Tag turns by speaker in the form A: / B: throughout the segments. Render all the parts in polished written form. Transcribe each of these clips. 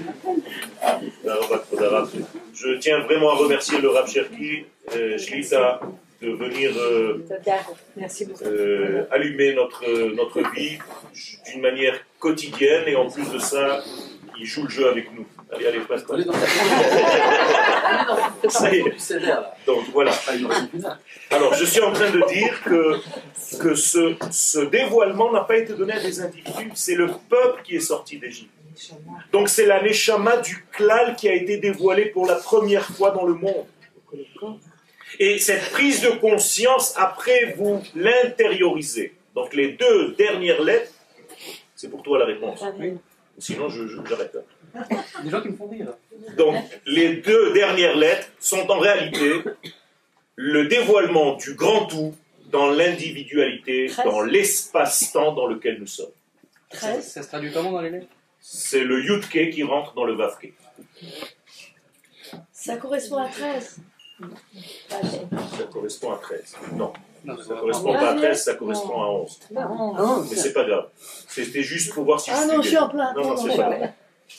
A: Je tiens vraiment à remercier le Rav Cherki, Shlita, de venir allumer notre vie d'une manière quotidienne, et en plus de ça, il joue le jeu avec nous. Allez, passe-toi. Donc voilà. Alors, je suis en train de dire que ce dévoilement n'a pas été donné à des individus, c'est le peuple qui est sorti d'Égypte. Donc c'est la Neshama du Klal qui a été dévoilée pour la première fois dans le monde. Et cette prise de conscience, après, vous l'intériorisez. Donc les deux dernières lettres, c'est pour toi la réponse. Sinon, j'arrête là.
B: Des gens qui me font rire.
A: Donc, les deux dernières lettres sont en réalité le dévoilement du grand tout dans l'individualité, dans l'espace-temps dans lequel nous sommes.
B: Ça se traduit comment dans les lettres?
A: C'est le Yudke qui rentre dans le Vavke.
C: Ça correspond à 13.
A: Ça correspond à 13. Non.
B: Non,
A: Ça ne correspond pas à 13, ça correspond à 11. Mais c'est pas grave. C'était juste pour voir si
C: ah non, je suis en plein.
A: Non, c'est pas grave.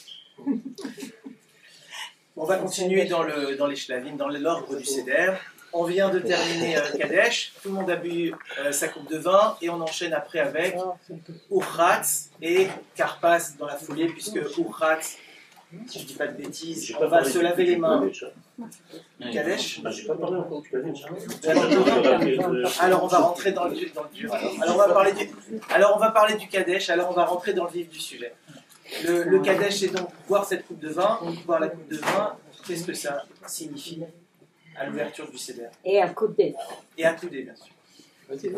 D: On va continuer dans les shlavim, dans l'ordre du Seder. On vient de terminer Kadesh. Tout le monde a bu sa coupe de vin et on enchaîne après avec Uchratz et Karpas dans la foulée, puisque Uchratz, si je ne dis pas de bêtises, on va se laver les mains. Kadesh.
A: J'ai pas parlé encore du Kadesh.
D: Alors on va rentrer dans le dur. Alors on va parler du Kadesh. Alors on va rentrer dans le vif du sujet. Le Kadesh, c'est donc boire cette coupe de vin. Boire la coupe de vin, qu'est-ce que ça signifie à l'ouverture du Seder?
C: Et à côté.
D: Et à couder, bien sûr.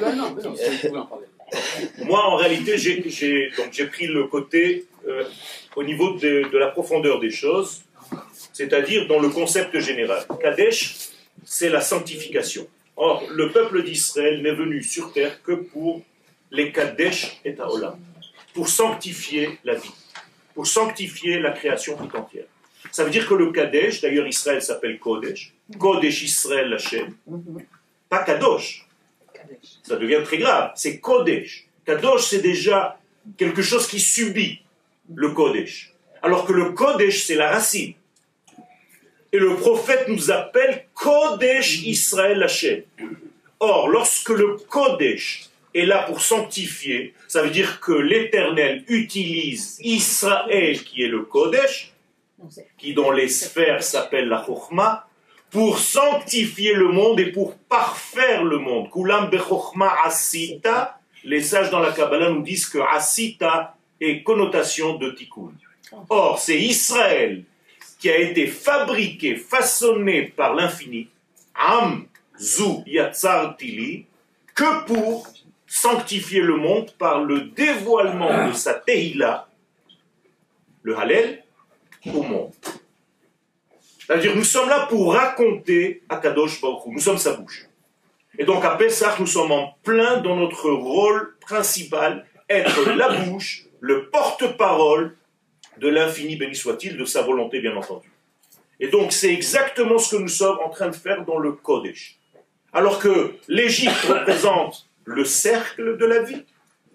A: Moi, en réalité, j'ai pris le côté au niveau de la profondeur des choses, c'est-à-dire dans le concept général. Kadesh, c'est la sanctification. Or, le peuple d'Israël n'est venu sur terre que pour les Kadesh et Haolam, pour sanctifier la vie, pour sanctifier la création tout entière. Ça veut dire que le Kadesh, d'ailleurs Israël s'appelle Kodesh, Kodesh Israël Hashem, pas Kadosh. Ça devient très grave, c'est Kodesh. Kadosh, c'est déjà quelque chose qui subit le Kodesh. Alors que le Kodesh, c'est la racine. Et le prophète nous appelle Kodesh Israël Hashem. Or, lorsque le Kodesh est là pour sanctifier, ça veut dire que l'Éternel utilise Israël, qui est le Kodesh, qui dans les sphères s'appelle la Chokhmah, pour sanctifier le monde et pour parfaire le monde. Kulam bechokhmah asita, les sages dans la Kabbalah nous disent que asita est connotation de tikkun. Or, c'est Israël qui a été fabriqué, façonné par l'infini, Am zu yatzartili, que pour sanctifier le monde par le dévoilement de sa Tehila, le Hallel, au monde. C'est-à-dire, nous sommes là pour raconter à Kadosh Baruch Hu. Nous sommes sa bouche. Et donc, à Pessah, nous sommes en plein dans notre rôle principal, être la bouche, le porte-parole de l'infini, béni soit-il, de sa volonté, bien entendu. Et donc, c'est exactement ce que nous sommes en train de faire dans le Kodesh. Alors que l'Égypte représente le cercle de la vie.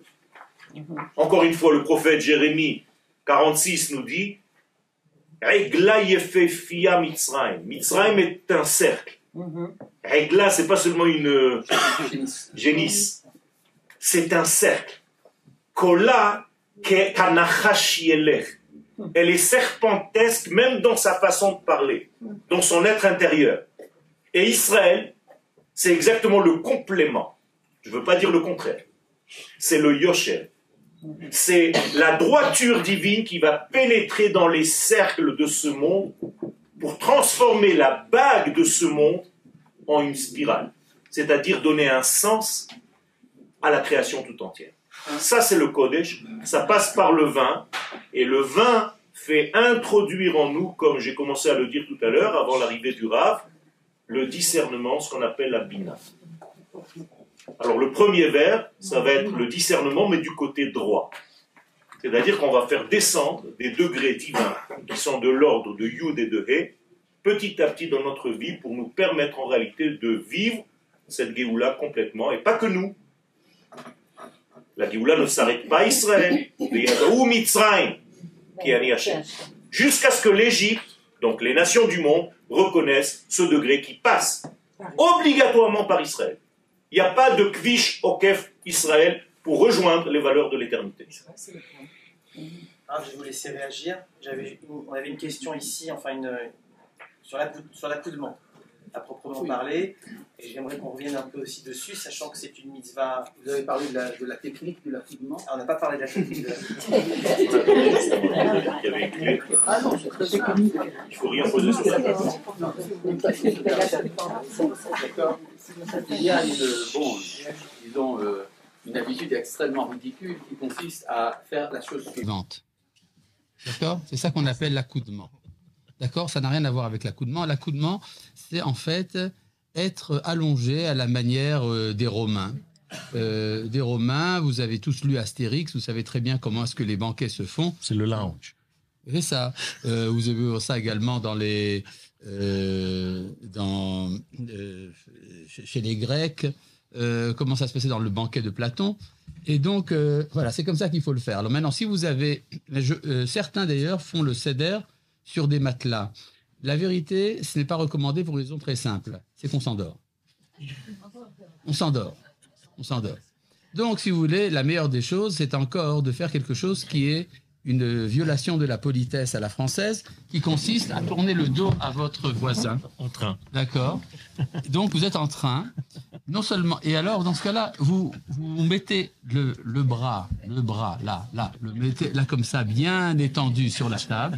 A: Encore une fois, le prophète Jérémie 46 nous dit Regla yefefia Mitzrayim. Mitzrayim est un cercle. Regla, c'est pas seulement une génisse. C'est un cercle. Kola kanachash yelech. Elle est serpentesque même dans sa façon de parler, dans son être intérieur. Et Israël, c'est exactement le complément. Je ne veux pas dire le contraire. C'est le Yosher. C'est la droiture divine qui va pénétrer dans les cercles de ce monde pour transformer la bague de ce monde en une spirale. C'est-à-dire donner un sens à la création tout entière. Ça, c'est le Kodesh. Ça passe par le vin. Et le vin fait introduire en nous, comme j'ai commencé à le dire tout à l'heure, avant l'arrivée du Rav, le discernement, ce qu'on appelle la Bina. Alors le premier vers, ça va être le discernement, mais du côté droit. C'est-à-dire qu'on va faire descendre des degrés divins qui sont de l'ordre de Yud et de He, petit à petit dans notre vie, pour nous permettre en réalité de vivre cette Géoula complètement, et pas que nous. La Géoula ne s'arrête pas à Israël. Ou Mitzrayim, qui est Ani Hashem. jusqu'à ce que l'Égypte, donc les nations du monde, reconnaissent ce degré qui passe obligatoirement par Israël. Il n'y a pas de kvish okef Israël pour rejoindre les valeurs de l'éternité.
D: Je vais vous laisser réagir. On avait une question ici, sur l'accoudement, à proprement parler. Et j'aimerais qu'on revienne un peu aussi dessus, sachant que c'est une mitzvah.
E: Vous avez parlé de la technique de l'accoudement.
D: On n'a pas parlé de la technique de l'accoudement.
A: Il y avait une clé.
E: Ah non, c'est très technique.
A: Il ne faut rien poser sur la table.
E: D'accord. Il y a une habitude extrêmement ridicule qui consiste à faire la chose suivante. D'accord? C'est ça qu'on appelle l'accoudement. D'accord? Ça n'a rien à voir avec l'accoudement. L'accoudement, c'est en fait être allongé à la manière des Romains. Des Romains, vous avez tous lu Astérix, vous savez très bien comment est-ce que les banquets se font.
F: C'est le lounge.
E: C'est ça. Vous avez vu ça également chez les Grecs. Comment ça se passait dans le banquet de Platon. Et donc, voilà, c'est comme ça qu'il faut le faire. Alors maintenant, si vous avez... certains, d'ailleurs, font le seder sur des matelas. La vérité, ce n'est pas recommandé pour une raison très simple. C'est qu'on s'endort. On s'endort. Donc, si vous voulez, la meilleure des choses, c'est encore de faire quelque chose qui est une violation de la politesse à la française, qui consiste à tourner le dos à votre voisin.
F: En train.
E: D'accord. Donc, vous êtes en train, non seulement... Et alors, dans ce cas-là, vous mettez le bras, là, le mettez là comme ça, bien étendu sur la table.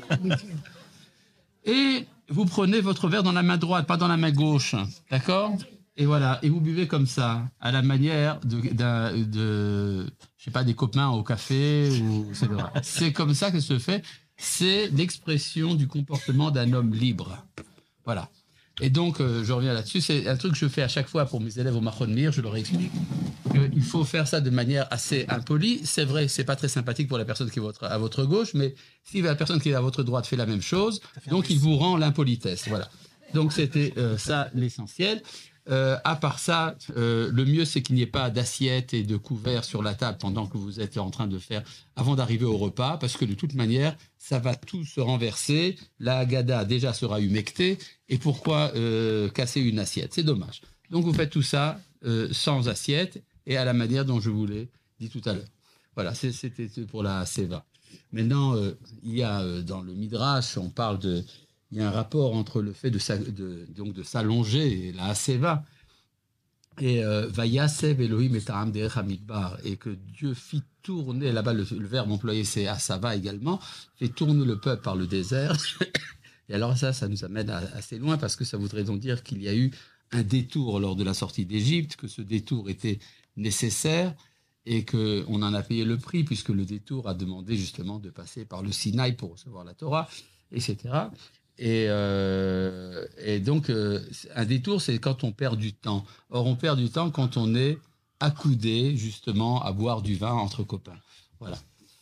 E: Et vous prenez votre verre dans la main droite, pas dans la main gauche. D'accord ? Et voilà, et vous buvez comme ça, à la manière je sais pas, des copains au café, etc. C'est comme ça que se fait. C'est l'expression du comportement d'un homme libre. Voilà. Et donc, je reviens là-dessus. C'est un truc que je fais à chaque fois pour mes élèves au Machon Mir. Je leur explique qu'il faut faire ça de manière assez impolie. C'est vrai, c'est pas très sympathique pour la personne qui est à votre gauche, mais si la personne qui est à votre droite fait la même chose, donc il vous rend l'impolitesse. Voilà. Donc, c'était ça l'essentiel. À part ça, le mieux, c'est qu'il n'y ait pas d'assiette et de couverts sur la table pendant que vous êtes en train de faire, avant d'arriver au repas, parce que de toute manière, ça va tout se renverser. La Haggadah, déjà, sera humectée. Et pourquoi casser une assiette? C'est dommage. Donc, vous faites tout ça sans assiette et à la manière dont je vous l'ai dit tout à l'heure. Voilà, c'était pour la Seva. Maintenant, il y a dans le Midrash, il y a un rapport entre le fait de s'allonger et la Haseva et Vayasev Elohim et Ta'am Derech Hamidbar, et que Dieu fit tourner, là-bas le verbe employé c'est Asava également, fait tourner le peuple par le désert. Et alors ça nous amène assez loin, parce que ça voudrait donc dire qu'il y a eu un détour lors de la sortie d'Égypte, que ce détour était nécessaire et qu'on en a payé le prix, puisque le détour a demandé justement de passer par le Sinaï pour recevoir la Torah, etc. Et donc, un détour, c'est quand on perd du temps. Or, on perd du temps quand on est accoudé, justement, à boire du vin entre copains. Voilà.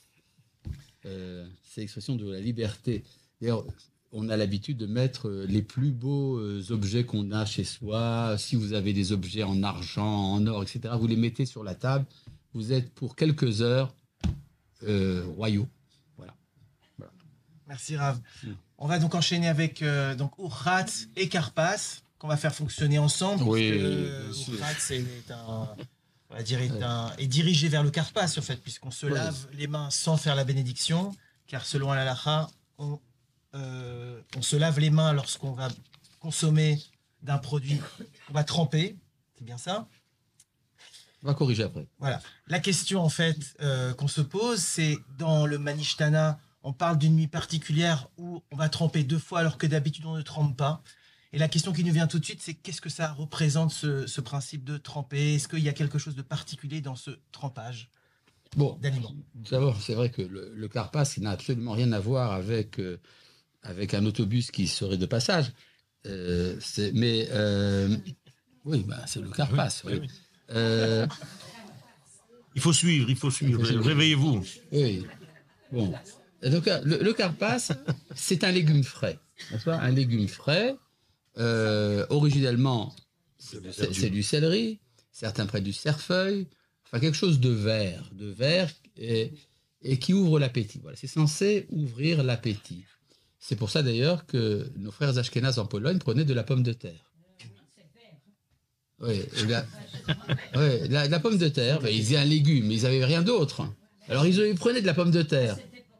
E: C'est l'expression de la liberté. D'ailleurs, on a l'habitude de mettre les plus beaux objets qu'on a chez soi. Si vous avez des objets en argent, en or, etc., vous les mettez sur la table. Vous êtes pour quelques heures royaux. Voilà.
G: Merci Rav. On va donc enchaîner avec Urchat et Karpas, qu'on va faire fonctionner ensemble.
E: Oui.
G: Urchat est dirigé vers le Karpas, en fait, puisqu'on se lave les mains sans faire la bénédiction, car selon l'Halacha, on se lave les mains lorsqu'on va consommer d'un produit qu'on va tremper. C'est bien ça?
E: On va corriger après.
G: Voilà. La question, en fait, qu'on se pose, c'est dans le Manishtana, on parle d'une nuit particulière où on va tremper 2 fois alors que d'habitude on ne trempe pas. Et la question qui nous vient tout de suite, c'est qu'est-ce que ça représente ce principe de tremper? Est-ce qu'il y a quelque chose de particulier dans ce trempage d'aliments?
E: D'abord, c'est vrai que le Karpas, il n'a absolument rien à voir avec un autobus qui serait de passage. Oui, c'est le Karpas. Oui.
F: Il faut suivre. Réveillez-vous.
E: Oui. Bon. Donc, le Karpas, c'est un légume frais. Un légume frais. Originellement, c'est du céleri. Certains prennent du cerfeuil. Enfin, quelque chose de vert et qui ouvre l'appétit. Voilà, c'est censé ouvrir l'appétit. C'est pour ça d'ailleurs que nos frères ashkénazes en Pologne prenaient de la pomme de terre. Oui, la pomme de terre, ben, ils faisaient un légume, mais ils n'avaient rien d'autre. Alors ils prenaient de la pomme de terre.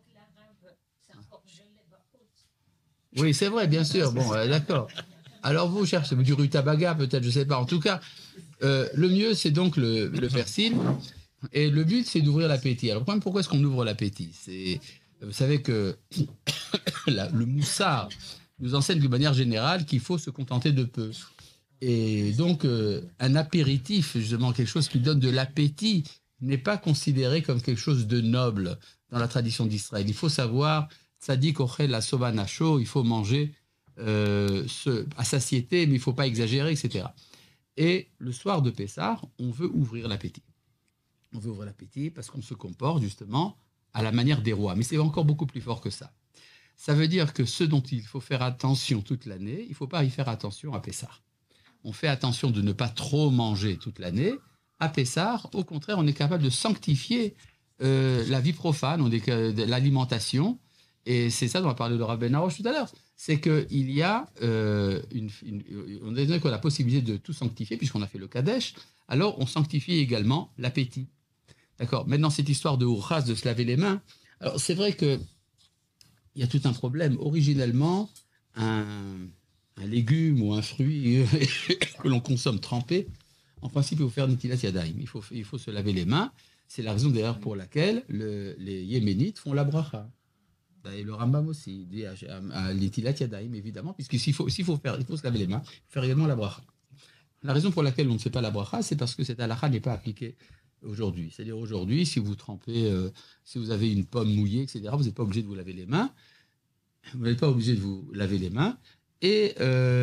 E: Oui, c'est vrai, bien sûr. Bon, d'accord. Alors vous cherchez du rutabaga, peut-être, je ne sais pas. En tout cas, le mieux, c'est donc le persil. Et le but, c'est d'ouvrir l'appétit. Alors, pourquoi est-ce qu'on ouvre l'appétit? Vous savez que le moussard nous enseigne de manière générale qu'il faut se contenter de peu. Et donc, un apéritif, justement, quelque chose qui donne de l'appétit, n'est pas considéré comme quelque chose de noble dans la tradition d'Israël. Il faut savoir, tzadik ochel la sova nacho, il faut manger à satiété, mais il ne faut pas exagérer, etc. Et le soir de Pessah, on veut ouvrir l'appétit. On veut ouvrir l'appétit parce qu'on se comporte justement à la manière des rois. Mais c'est encore beaucoup plus fort que ça. Ça veut dire que ce dont il faut faire attention toute l'année, il ne faut pas y faire attention à Pessah. On fait attention de ne pas trop manger toute l'année. À Pessah, au contraire, on est capable de sanctifier la vie profane, l'alimentation. Et c'est ça dont a parlé le Rav Ben Arosh tout à l'heure. C'est qu'il y a on a donné qu'on a la possibilité de tout sanctifier, puisqu'on a fait le Kadesh, alors on sanctifie également l'appétit. D'accord. Maintenant, cette histoire de Urchas, de se laver les mains, alors c'est vrai qu'il y a tout un problème. Originellement, un légume ou un fruit que l'on consomme trempé, en principe, il faut faire Netilat Yadayim. Il faut se laver les mains. C'est la raison d'ailleurs pour laquelle les Yéménites font la bracha. Et le Rambam aussi dit à Netilat Yadayim, évidemment, puisqu'il faut se laver les mains, il faut faire également la bracha. La raison pour laquelle on ne fait pas la bracha, c'est parce que cette halakha n'est pas appliquée aujourd'hui. C'est-à-dire aujourd'hui, si vous trempez, si vous avez une pomme mouillée, etc., vous n'êtes pas obligé de vous laver les mains. Vous n'êtes pas obligé de vous laver les mains. Et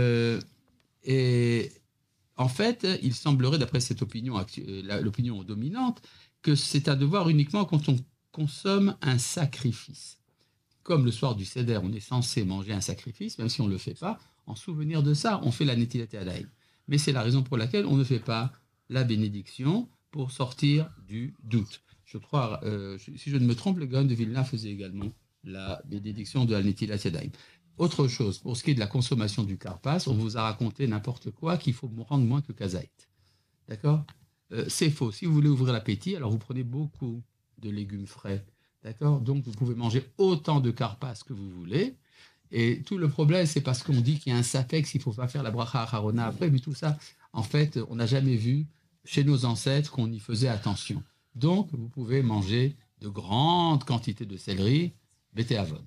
E: en fait, il semblerait, d'après cette opinion, l'opinion dominante, que c'est un devoir uniquement quand on consomme un sacrifice. Comme le soir du Seder, on est censé manger un sacrifice, même si on ne le fait pas, en souvenir de ça, on fait la Netilat Yadayim. Mais c'est la raison pour laquelle on ne fait pas la bénédiction pour sortir du doute. Je crois, si je ne me trompe, le Gaon de Vilna faisait également la bénédiction de la Netilat Yadayim. Autre chose, pour ce qui est de la consommation du karpas, on vous a raconté n'importe quoi qu'il faut rendre moins que kazaït. D'accord? C'est faux. Si vous voulez ouvrir l'appétit, alors vous prenez beaucoup de légumes frais. D'accord? Donc vous pouvez manger autant de karpas que vous voulez. Et tout le problème, c'est parce qu'on dit qu'il y a un sapek, il ne faut pas faire la bracha acharona après, mais tout ça, en fait, on n'a jamais vu chez nos ancêtres qu'on y faisait attention. Donc, vous pouvez manger de grandes quantités de céleri, bétéavon.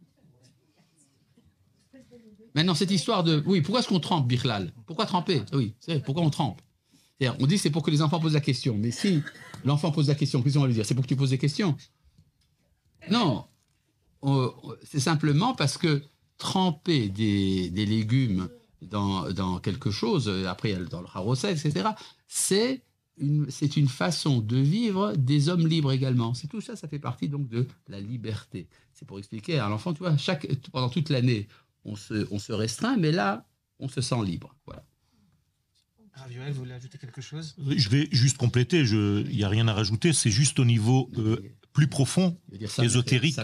E: Maintenant, cette histoire de... Oui, pourquoi est-ce qu'on trempe, Birlal? Pourquoi tremper? Oui, c'est pourquoi on trempe. C'est-à-dire, on dit que c'est pour que les enfants posent la question. Mais si l'enfant pose la question, qu'est-ce qu'on va lui dire? C'est pour que tu poses des questions? Non. C'est simplement parce que tremper des légumes dans quelque chose, après dans le harosset, etc., c'est une façon de vivre des hommes libres également. C'est tout ça, ça fait partie donc de la liberté. C'est pour expliquer à l'enfant, tu vois, pendant toute l'année, on se restreint, mais là, on se sent libre. Voilà.
G: Ravioel, vous voulez ajouter quelque chose?
F: Je vais juste compléter, il n'y a rien à rajouter, c'est juste au niveau plus profond, ésotérique.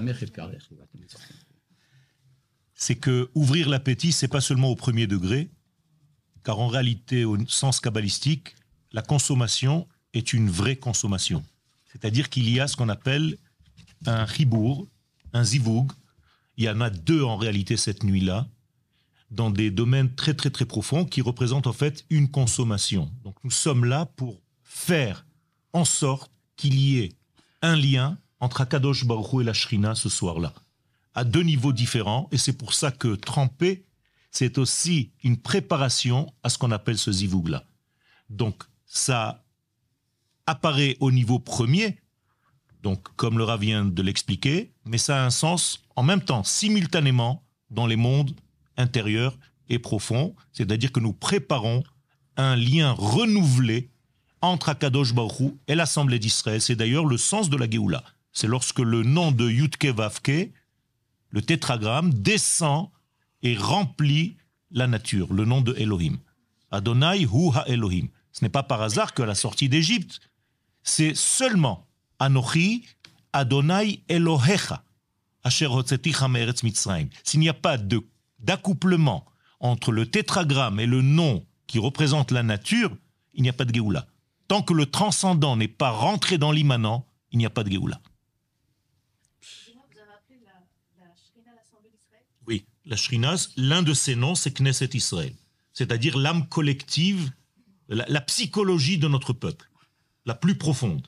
F: C'est que ouvrir l'appétit, c'est pas seulement au premier degré, car en réalité, au sens kabbalistique, la consommation est une vraie consommation. C'est-à-dire qu'il y a ce qu'on appelle un chibour, un zivoug. Il y en a deux en réalité cette nuit-là, dans des domaines très très très profonds qui représentent en fait une consommation. Donc nous sommes là pour faire en sorte qu'il y ait un lien entre Akadosh Baruch Hu et la Shrina ce soir-là, à deux niveaux différents, et c'est pour ça que tremper, c'est aussi une préparation à ce qu'on appelle ce zivoug-là. Donc ça apparaît au niveau premier, donc comme le Rav vient de l'expliquer, mais ça a un sens en même temps, simultanément, dans les mondes intérieurs et profonds, c'est-à-dire que nous préparons un lien renouvelé entre Akadosh Baruch Hu et l'Assemblée d'Israël. C'est d'ailleurs le sens de la Géoula. C'est lorsque le nom de Yudke Vavke, le tétragramme, descend et remplit la nature, le nom de Elohim. Adonai Hu Ha-Elohim. Ce n'est pas par hasard qu'à la sortie d'Égypte, c'est seulement Anochi Adonai Elohecha. Asher hotzeticha me'eretz Mitzrayim. S'il n'y a pas d'accouplement entre le tétragramme et le nom qui représente la nature, il n'y a pas de Géoula. Tant que le transcendant n'est pas rentré dans l'immanent, il n'y a pas de Géoula.
H: Vous avez appelé la Shrina l'Assemblée d'Israël?
F: Oui, la Shrina, l'un de ses noms, c'est Knesset Israël. C'est-à-dire l'âme collective, la psychologie de notre peuple, la plus profonde.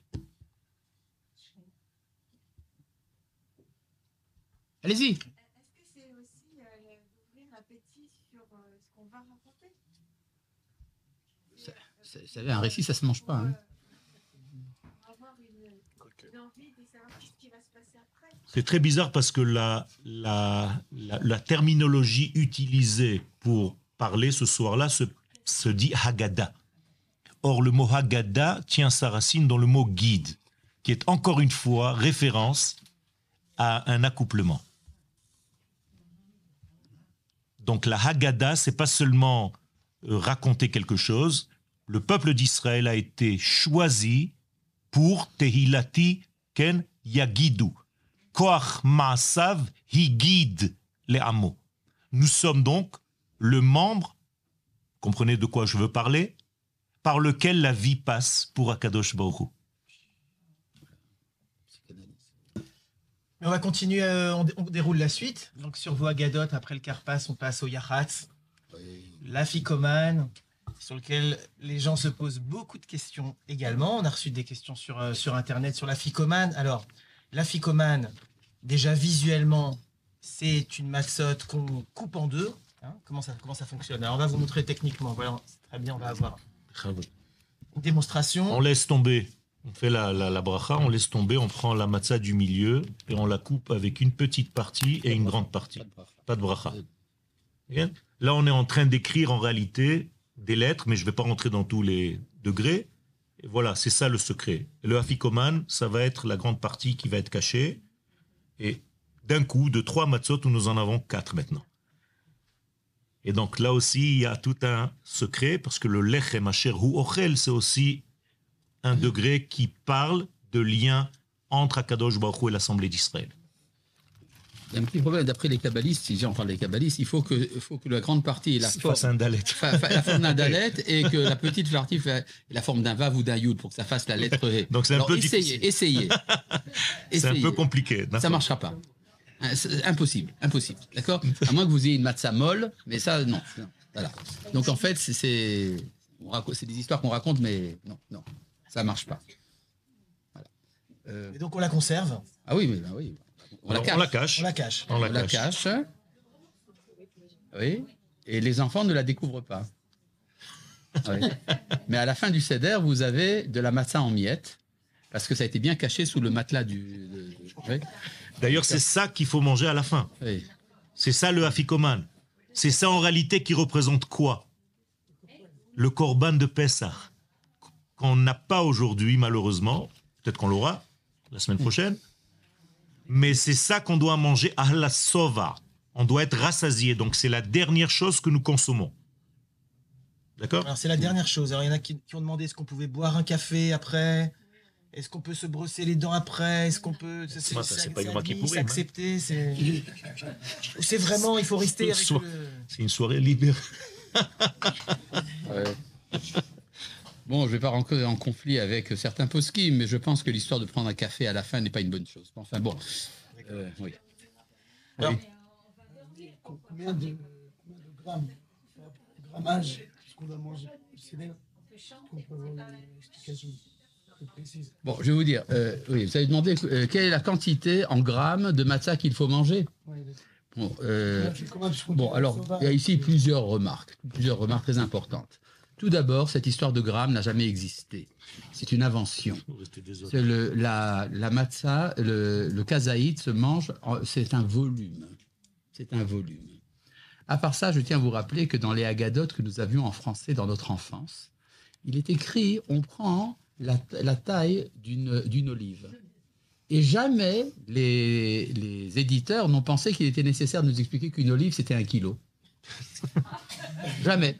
E: Allez-y.
H: Est-ce que c'est aussi d'ouvrir l'appétit sur ce qu'on va raconter?
E: Vous savez, un récit, ça se mange pas. Hein.
H: Avoir une envie de savoir ce qui va se passer après.
F: C'est très bizarre parce que la terminologie utilisée pour parler ce soir-là se dit Haggadah. Or, le mot Haggadah tient sa racine dans le mot guide, qui est encore une fois référence à un accouplement. Donc la Haggadah, c'est pas seulement raconter quelque chose. Le peuple d'Israël a été choisi pour Tehilati Ken Yagidu. Koach Ma'asav Higid le Amo. Nous sommes donc le membre, comprenez de quoi je veux parler, par lequel la vie passe pour Akadosh Baruch Hu.
G: Mais on va continuer, on déroule la suite. Donc sur vos Agadot, après le Karpas, on passe au Yahatz, l'Afikoman, sur lequel les gens se posent beaucoup de questions également. On a reçu des questions sur Internet sur l'Afikoman. Alors, l'Afikoman, déjà visuellement, c'est une matzot qu'on coupe en deux. Hein, comment ça fonctionne? Alors, on va vous montrer techniquement. Voilà, c'est très bien, on va avoir une démonstration.
F: On laisse tomber. On fait la bracha, on laisse tomber, on prend la matzah du milieu et on la coupe avec une petite partie et une grande partie. Pas de bracha. Bien. Là, on est en train d'écrire en réalité des lettres, mais je ne vais pas rentrer dans tous les degrés. Et voilà, c'est ça le secret. Le afikoman, ça va être la grande partie qui va être cachée. Et d'un coup, de 3 matzot, nous en avons 4 maintenant. Et donc là aussi, il y a tout un secret, parce que le lechem asher hu ochel, c'est aussi un degré qui parle de lien entre Akadosh Baruch Hu et l'Assemblée d'Israël.
E: Il y a un petit problème, d'après les kabbalistes, si j'en parle des kabbalistes, il faut que la grande partie ait la forme d'un dalet et que la petite partie ait la forme d'un vav ou d'un yud pour que ça fasse la lettre He.
F: Donc c'est un peu difficile.
E: Essayez.
F: C'est un peu compliqué.
E: Ça ne marchera pas. C'est impossible. D'accord? À moins que vous ayez une matzah molle, mais ça, non. Voilà. Donc en fait, c'est des histoires qu'on raconte, mais non. Ça ne marche pas. Voilà.
G: Et donc on la conserve.
E: Ah oui, oui. On la cache.
G: On la
E: cache. Oui. Et les enfants ne la découvrent pas. Oui. Mais à la fin du seder, vous avez de la matzah en miettes, parce que ça a été bien caché sous le matelas oui.
F: D'ailleurs, c'est ça qu'il faut manger à la fin.
E: Oui.
F: C'est ça le afikoman. C'est ça en réalité qui représente quoi? Le korban de Pessah. Qu'on n'a pas aujourd'hui, malheureusement. Peut-être qu'on l'aura la semaine prochaine. Mais c'est ça qu'on doit manger à la sova. On doit être rassasié. Donc c'est la dernière chose que nous consommons. D'accord?
G: Alors c'est la dernière chose. Alors il y en a qui ont demandé est-ce qu'on pouvait boire un café après? Est-ce qu'on peut se brosser les dents après? Est-ce qu'on peut...
F: C'est pas moi qui pourrais.
G: C'est accepté. C'est vraiment, il faut rester avec
F: C'est une soirée libérée.
E: Ouais. Bon, je ne vais pas rentrer en conflit avec certains poskim, mais je pense que l'histoire de prendre un café à la fin n'est pas une bonne chose. Enfin bon, oui.
G: Alors,
B: combien de grammage est-ce qu'on doit manger? On peut avoir une explication plus précise.
E: Bon, je vais vous dire, oui, vous avez demandé quelle est la quantité en grammes de matzah qu'il faut manger. Bon, alors, il y a ici plusieurs remarques très importantes. Tout d'abord, cette histoire de grammes n'a jamais existé. C'est une invention. C'est la matzah, le kazaït se mange, c'est un volume. À part ça, je tiens à vous rappeler que dans les Haggadot que nous avions en français dans notre enfance, il est écrit, on prend la taille d'une olive. Et jamais les éditeurs n'ont pensé qu'il était nécessaire de nous expliquer qu'une olive, c'était 1 kilo. Jamais.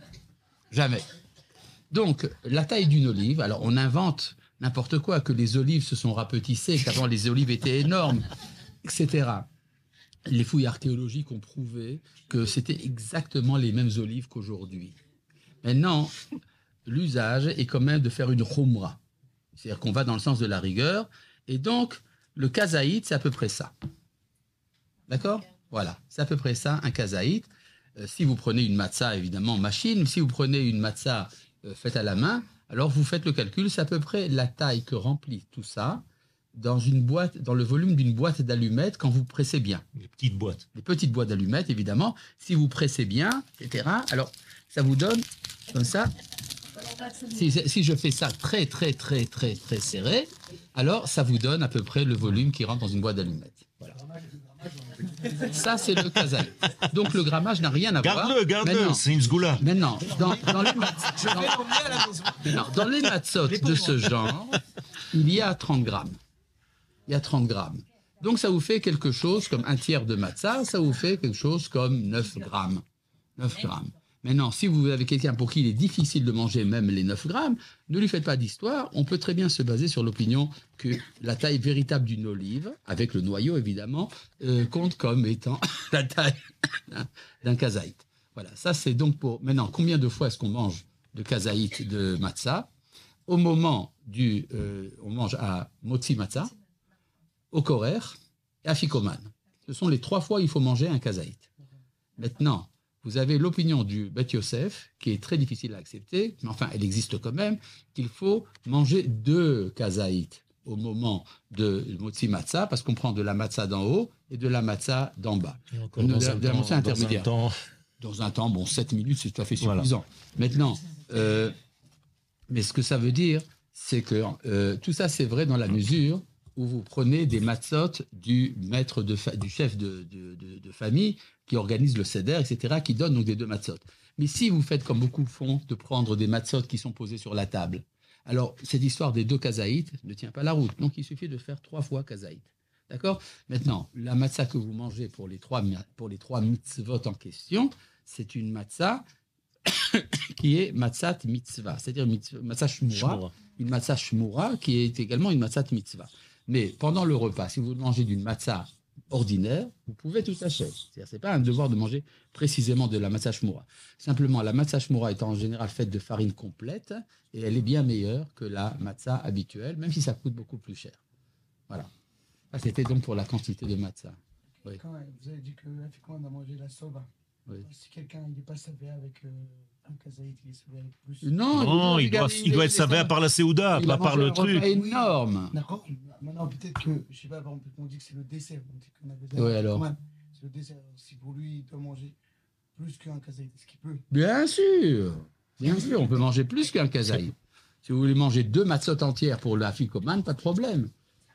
E: Donc, la taille d'une olive, alors on invente n'importe quoi, que les olives se sont rapetissées, qu'avant les olives étaient énormes, etc. les fouilles archéologiques ont prouvé que c'était exactement les mêmes olives qu'aujourd'hui. Maintenant, l'usage est quand même de faire une khumra. C'est-à-dire qu'on va dans le sens de la rigueur. Et donc, le kazaït, c'est à peu près ça. D'accord? Voilà, c'est à peu près ça, un kazaït. Si vous prenez une matzah, évidemment, machine, si vous prenez une matzah faite à la main, alors vous faites le calcul, c'est à peu près la taille que remplit tout ça dans une boîte, dans le volume d'une boîte d'allumettes quand vous pressez bien.
F: Les petites boîtes.
E: Les petites boîtes d'allumettes, évidemment. Si vous pressez bien, etc., alors ça vous donne comme ça. Si je fais ça très, très, très, très, très serré, alors ça vous donne à peu près le volume qui rentre dans une boîte d'allumettes. Voilà. Ça, c'est le kazaït. Donc, le grammage n'a rien à voir.
F: Garde-le, c'est une sgoula.
E: Maintenant, dans les matzot de ce genre, il y a 30 grammes. Il y a 30 grammes. Donc, ça vous fait quelque chose comme un tiers de matzah, ça vous fait quelque chose comme 9 grammes. 9 grammes. Maintenant, si vous avez quelqu'un pour qui il est difficile de manger même les 9 grammes, ne lui faites pas d'histoire. On peut très bien se baser sur l'opinion que la taille véritable d'une olive, avec le noyau évidemment, compte comme étant la taille d'un kazaït. Voilà, ça c'est donc pour... Maintenant, combien de fois est-ce qu'on mange de kazaït de matzah? Au moment on mange à motzi matzah, au korer et à fikoman. Ce sont les 3 fois où il faut manger un kazaït. Maintenant, vous avez l'opinion du Bet Yosef, qui est très difficile à accepter, mais enfin, elle existe quand même, qu'il faut manger 2 kazaït au moment de motzi matzah, parce qu'on prend de la matzah d'en haut et de la matzah d'en bas. De la matzah intermédiaire. Dans un temps, bon, 7 minutes, c'est tout à fait suffisant. Voilà. Maintenant, mais ce que ça veut dire, c'est que tout ça, c'est vrai dans la mesure où vous prenez des matzot du maître du chef de famille qui organise le seder, etc., qui donne donc des 2 matzot. Mais si vous faites comme beaucoup font, de prendre des matzot qui sont posés sur la table, alors cette histoire des 2 kazaït ne tient pas la route. Donc il suffit de faire 3 fois kazaït. D'accord? Maintenant, la matzah que vous mangez pour les 3 mitzvot en question, c'est une matzah qui est matzat mitzvah, c'est-à-dire matzah shmura, une matzah shmura qui est également une matzat mitzvah. Mais pendant le repas, si vous mangez d'une matzah ordinaire, vous pouvez tout acheter. C'est-à-dire, c'est pas un devoir de manger précisément de la matzah shmura. Simplement, la matzah shmura est en général faite de farine complète et elle est bien meilleure que la matzah habituelle, même si ça coûte beaucoup plus cher. Voilà. Ça, c'était donc pour la quantité de matzah. Oui.
B: Quand vous avez dit qu'effectivement on a mangé la soba, oui. Si quelqu'un n'est pas savé avec un kazaït, il est savé avec plus.
F: Non, il doit être savé par la Séouda, pas par le truc.
E: C'est énorme.
B: D'accord. Maintenant, peut-être que, je sais pas, on dit que c'est le dessert. On dit qu'on avait
E: oui, alors.
B: C'est le dessert. Si pour lui, il doit manger plus qu'un kazaït, est-ce qu'il peut?
E: Bien sûr. Bien sûr, on peut manger plus qu'un kazaït. Si vous voulez manger 2 matzot entières pour la fikoman, pas de problème.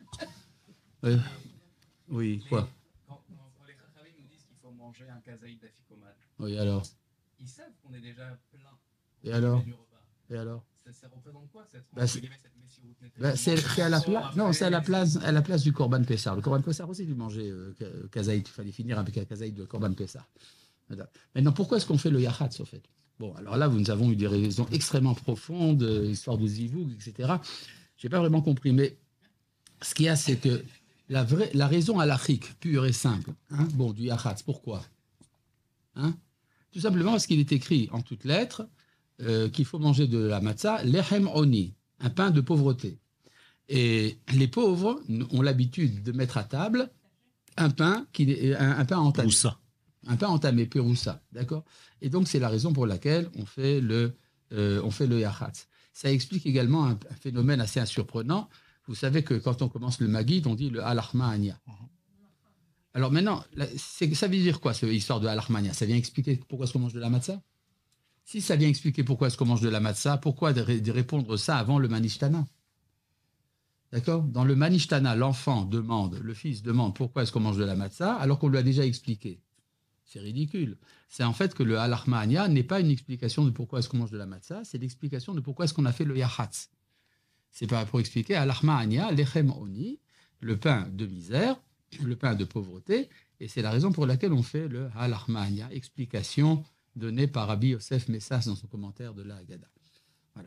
E: Oui, quoi?
I: Quand les Chachamim nous disent qu'il faut manger un kazaït d'afikoman,
E: oui, alors?
I: Ils savent qu'on est déjà plein.
E: Et alors?
I: Du repas.
E: Et alors?
I: Ça représente quoi cette
E: c'est à la place. Non, c'est à la place du Korban Pessar. Le Korban Pessar aussi, du manger kazaït. Il fallait finir avec un kazaït de Korban Pessar. Maintenant, pourquoi est-ce qu'on fait le yachatz, au fait? Bon, alors là, nous avons eu des raisons extrêmement profondes, histoire de zivoug, etc. Je n'ai pas vraiment compris, mais ce qu'il y a, c'est que la raison halachique, pure et simple, du yachatz, pourquoi? Tout simplement parce qu'il est écrit en toutes lettres qu'il faut manger de la matzah, lechem oni, un pain de pauvreté. Et les pauvres ont l'habitude de mettre à table un pain entamé.
F: Poussa.
E: Un pain entamé, peroussa, d'accord? Et donc, c'est la raison pour laquelle on fait le yachatz. Ça explique également un phénomène assez surprenant. Vous savez que quand on commence le Maguid, on dit le Al-Ahma'ania. Alors maintenant, ça veut dire quoi, cette histoire de Al-Ahma'ania? Ça vient expliquer pourquoi est-ce qu'on mange de la matzah? Si ça vient expliquer pourquoi est-ce qu'on mange de la matzah, pourquoi de répondre ça avant le Manishtana? D'accord? Dans le Manishtana, le fils demande pourquoi est-ce qu'on mange de la matzah, alors qu'on lui a déjà expliqué. C'est ridicule. C'est en fait que le Al-Ahma'ania n'est pas une explication de pourquoi est-ce qu'on mange de la matzah, c'est l'explication de pourquoi est-ce qu'on a fait le yachatz. C'est pas pour expliquer Al-Ahma'ania, lechem oni, le pain de misère, le pain de pauvreté, et c'est la raison pour laquelle on fait le Al-Ahma'ania, explication donnée par Rabbi Yosef Messas dans son commentaire de la Haggadah. Voilà.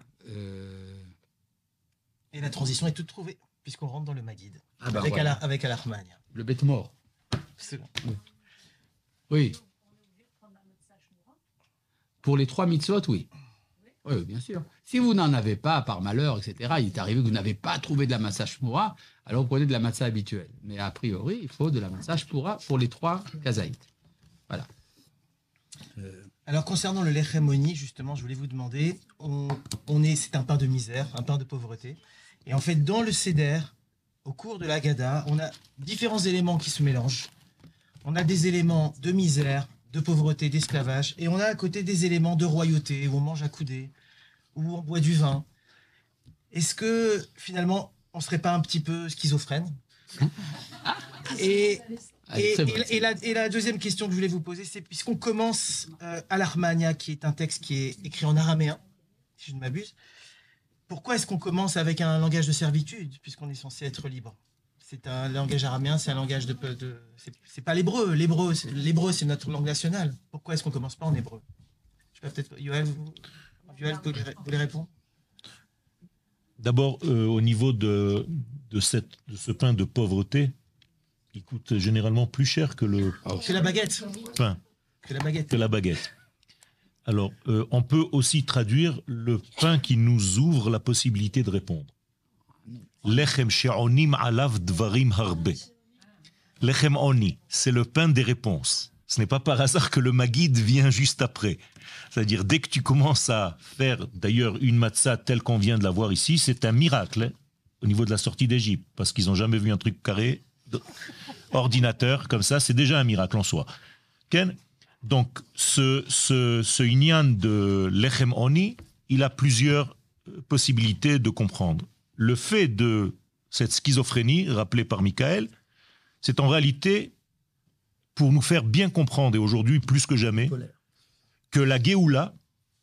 G: Et la transition est toute trouvée, puisqu'on rentre dans le Maguid,
E: avec
G: Al-Ahma'ania.
E: Le bête mort.
G: C'est bon.
E: Oui. Oui. Pour les 3 mitzvot, oui. Oui, bien sûr. Si vous n'en avez pas, par malheur, etc., il est arrivé que vous n'avez pas trouvé de la matzah shmura, alors vous prenez de la matzah habituelle. Mais a priori, il faut de la matzah shmura pour les 3 kazaït. Voilà.
G: Alors, concernant le lechem oni, justement, je voulais vous demander, c'est un pain de misère, un pain de pauvreté. Et en fait, dans le Seder, au cours de la Haggadah, on a différents éléments qui se mélangent. On a des éléments de misère, de pauvreté, d'esclavage, et on a à côté des éléments de royauté, où on mange à coudées, où on boit du vin. Est-ce que, finalement, on ne serait pas un petit peu schizophrène ? Et la deuxième question que je voulais vous poser, c'est puisqu'on commence à l'Armania, qui est un texte qui est écrit en araméen, si je ne m'abuse, pourquoi est-ce qu'on commence avec un langage de servitude, puisqu'on est censé être libre ? C'est un langage araméen, c'est un langage c'est pas l'hébreu. L'hébreu, c'est notre langue nationale. Pourquoi est-ce qu'on commence pas en hébreu ? Je sais pas, peut-être Yoël, vous voulez répondre ?
F: D'abord, au niveau de ce pain de pauvreté, il coûte généralement plus cher que le
G: la baguette.
F: pain. Que la baguette. Alors, on peut aussi traduire le pain qui nous ouvre la possibilité de répondre. Lechem she'onim alav dvarim harbe. Lechem oni, c'est le pain des réponses. Ce n'est pas par hasard que le Maguide vient juste après. C'est-à-dire, dès que tu commences à faire, d'ailleurs, une matzah telle qu'on vient de la voir ici, c'est un miracle, au niveau de la sortie d'Égypte, parce qu'ils n'ont jamais vu un truc carré, ordinateur, comme ça, c'est déjà un miracle en soi. Ken ? Donc, ce inyan de Lechem Oni, il a plusieurs possibilités de comprendre. Le fait de cette schizophrénie, rappelée par Michael, c'est en réalité pour nous faire bien comprendre, et aujourd'hui plus que jamais, que la Géoula,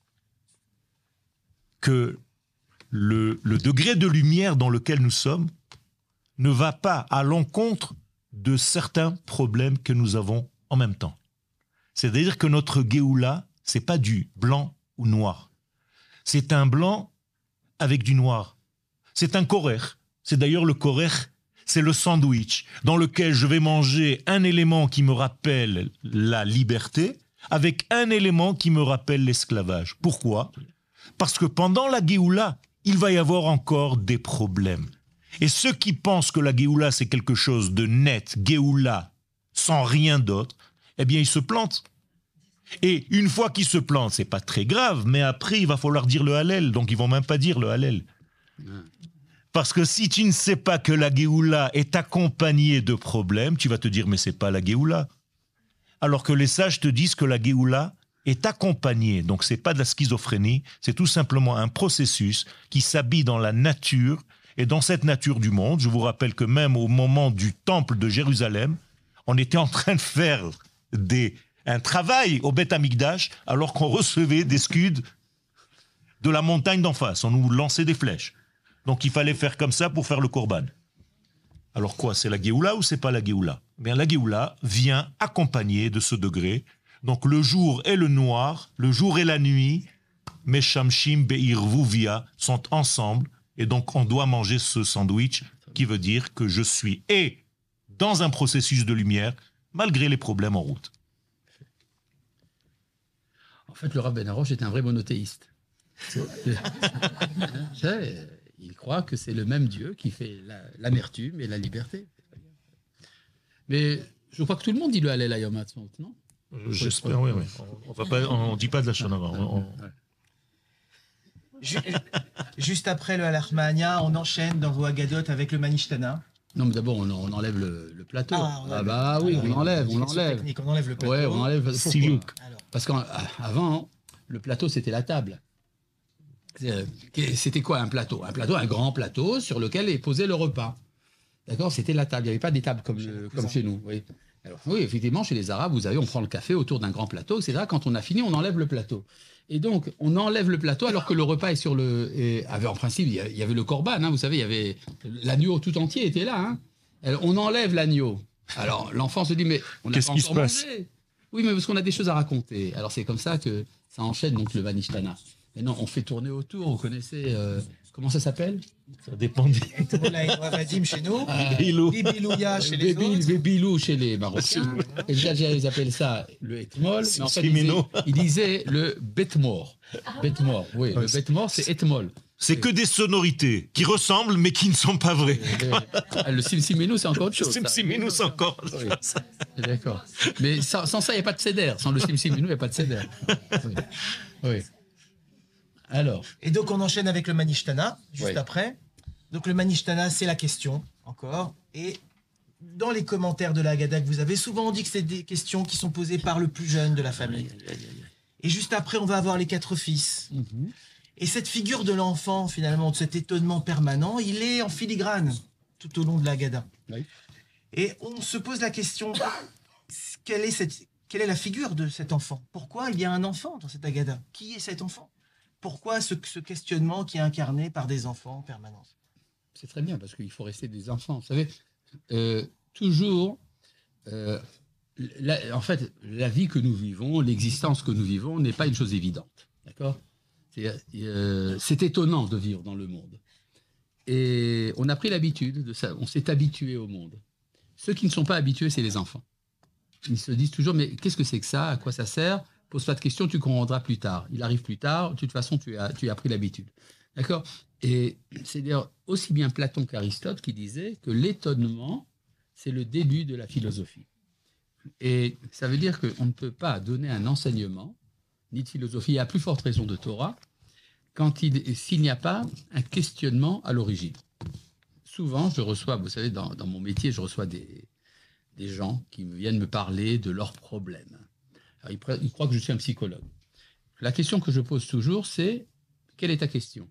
F: que le degré de lumière dans lequel nous sommes, ne va pas à l'encontre de certains problèmes que nous avons en même temps. C'est-à-dire que notre Géoula, c'est pas du blanc ou noir. C'est un blanc avec du noir. C'est un korer. C'est d'ailleurs le korer, c'est le sandwich dans lequel je vais manger un élément qui me rappelle la liberté avec un élément qui me rappelle l'esclavage. Pourquoi ? Parce que pendant la Géoula, il va y avoir encore des problèmes. Et ceux qui pensent que la Géoula, c'est quelque chose de net, Géoula, sans rien d'autre, eh bien, ils se plantent. Et une fois qu'ils se plantent, c'est pas très grave, mais après, il va falloir dire le Hallel, donc ils vont même pas dire le Hallel. Parce que si tu ne sais pas que la Géoula est accompagnée de problèmes, tu vas te dire, mais c'est pas la Géoula. Alors que les sages te disent que la Géoula est accompagnée, donc c'est pas de la schizophrénie, c'est tout simplement un processus qui s'habille dans la nature, et dans cette nature du monde, je vous rappelle que même au moment du temple de Jérusalem, on était en train de faire un travail au Beth Amikdash alors qu'on recevait des scuds de la montagne d'en face. On nous lançait des flèches. Donc il fallait faire comme ça pour faire le korban. Alors quoi, c'est la Géoula ou c'est pas la Géoula ? Bien, la Géoula vient accompagner de ce degré. Donc le jour et le noir, le jour et la nuit, Meshamshim Be'irvuvia sont ensemble. Et donc on doit manger ce sandwich qui veut dire que je suis dans un processus de lumière, malgré les problèmes en route.
E: En fait, le Rav Ben Arosh est un vrai monothéiste. Il croit que c'est le même Dieu qui fait l'amertume et la liberté. Mais je crois que tout le monde dit le Hallel Hayom Ha'atzmaut, non ?
F: J'espère, oui. On ne dit pas de la Shonara.
G: Juste après le Al-Armania, on enchaîne dans vos Haggadot avec le Manishtana.
E: Non, mais d'abord, on enlève le plateau.
G: Oui,
E: on enlève.
G: On enlève le plateau.
E: Ouais, on enlève. Pourquoi ? Parce qu'avant, le plateau, c'était la table. C'était quoi un plateau ? Un grand plateau sur lequel est posé le repas. D'accord ? C'était la table. Il n'y avait pas des tables comme chez nous. Oui. Alors, oui, effectivement, chez les Arabes, on prend le café autour d'un grand plateau, etc. Quand on a fini, on enlève le plateau. Et donc, on enlève le plateau alors que le repas est sur en principe, il y avait le korban, vous savez, il y avait l'agneau tout entier était là. Alors, on enlève l'agneau. Alors, l'enfant se dit, mais on n'a pas encore mangé. Oui, mais parce qu'on a des choses à raconter. Alors, c'est comme ça que ça enchaîne donc le Manishtana. Mais non, on fait tourner autour, vous connaissez, comment ça s'appelle?
F: Ça dépend des...
G: Vadim chez nous,
F: Bilou.
G: Bibilouya chez les autres.
E: Bébilou chez les Marocains. Et déjà, ils appellent ça le etmol. Mais en fait,
F: Simino.
E: ils disaient le betmor. Betmor, oui. Le betmor, c'est etmol.
F: C'est que des sonorités qui ressemblent mais qui ne sont pas vraies.
E: Le simsimino, c'est encore autre chose.
F: Le simsimino, c'est encore autre
E: Oui.
F: chose.
E: D'accord. Mais sans ça, il n'y a pas de céder. Sans le simsimino, il n'y a pas de céder. Oui. Oui. Alors.
G: Et donc, on enchaîne avec le Manishtana, juste
E: Oui.
G: après. Donc, le Manishtana, c'est la question, encore. Et dans les commentaires de la Haggadah que vous avez, souvent on dit que c'est des questions qui sont posées par le plus jeune de la famille. Et juste après, on va avoir les 4 fils. Et cette figure de l'enfant, finalement, de cet étonnement permanent, il est en filigrane tout au long de la Haggadah.
E: Oui.
G: Et on se pose la question, quelle est la figure de cet enfant? Pourquoi il y a un enfant dans cette Haggadah? Qui est cet enfant? Pourquoi ce questionnement qui est incarné par des enfants en permanence?
E: C'est très bien, parce qu'il faut rester des enfants. Vous savez, toujours, en fait, la vie que nous vivons, l'existence que nous vivons n'est pas une chose évidente. D'accord? C'est étonnant de vivre dans le monde. Et on a pris l'habitude de ça, on s'est habitué au monde. Ceux qui ne sont pas habitués, c'est les enfants. Ils se disent toujours, mais qu'est-ce que c'est que ça? À quoi ça sert? Pose pas de questions, tu comprendras plus tard. Il arrive plus tard, de toute façon, tu as pris l'habitude. D'accord? Et c'est d'ailleurs aussi bien Platon qu'Aristote qui disaient que l'étonnement, c'est le début de la philosophie. Et ça veut dire qu'on ne peut pas donner un enseignement, ni de philosophie, à plus forte raison de Torah, s'il n'y a pas un questionnement à l'origine. Souvent, je reçois, vous savez, dans mon métier, je reçois des gens qui viennent me parler de leurs problèmes. Alors, ils croient que je suis un psychologue. La question que je pose toujours, c'est quelle est ta question?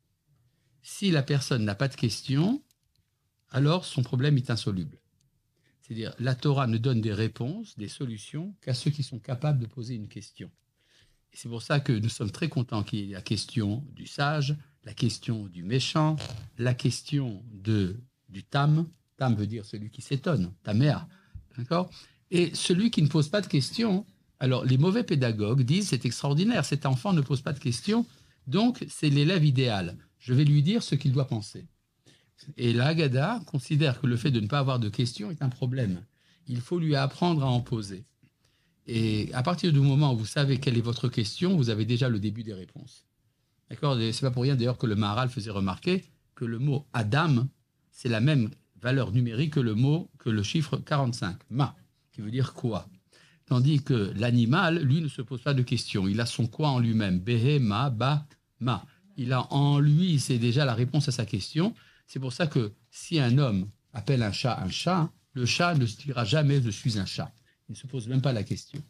E: Si la personne n'a pas de question, alors son problème est insoluble. C'est-à-dire, la Torah ne donne des réponses, des solutions qu'à ceux qui sont capables de poser une question. Et c'est pour ça que nous sommes très contents qu'il y ait la question du sage, la question du méchant, la question du tam. Tam veut dire celui qui s'étonne, ta mère. D'accord? Et celui qui ne pose pas de questions, alors les mauvais pédagogues disent c'est extraordinaire, cet enfant ne pose pas de questions, donc c'est l'élève idéal. Je vais lui dire ce qu'il doit penser. Et la Haggadah considère que le fait de ne pas avoir de questions est un problème. Il faut lui apprendre à en poser. Et à partir du moment où vous savez quelle est votre question, vous avez déjà le début des réponses. D'accord? C'est pas pour rien d'ailleurs que le Maharal faisait remarquer que le mot Adam, c'est la même valeur numérique que le chiffre 45, ma, qui veut dire quoi. Tandis que l'animal, lui, ne se pose pas de questions. Il a son quoi en lui-même. Behe, ma, ba, ma. Il a en lui, c'est déjà la réponse à sa question. C'est pour ça que si un homme appelle un chat, le chat ne se dira jamais « je suis un chat ». Il ne se pose même pas la question.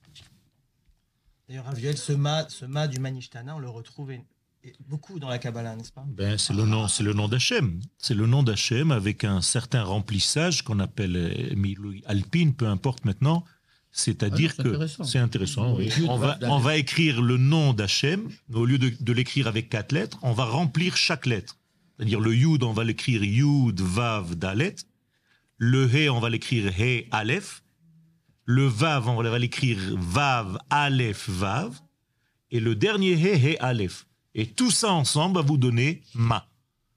G: D'ailleurs, Raviel, ce ma du Manishtana, on le retrouve beaucoup dans la Kabbalah, n'est-ce pas?
F: C'est le nom d'Hachem. C'est le nom d'Hachem avec un certain remplissage qu'on appelle Milui Alpine, peu importe maintenant. C'est-à-dire que c'est intéressant. Oui. On va écrire le nom d'Hachem, au lieu de l'écrire avec 4 lettres, on va remplir chaque lettre. C'est-à-dire le Yud, on va l'écrire Yud, Vav, Dalet. Le He, on va l'écrire He, Aleph. Le Vav, on va l'écrire Vav, Aleph, Vav. Et le dernier He, He, Aleph. Et tout ça ensemble va vous donner Ma.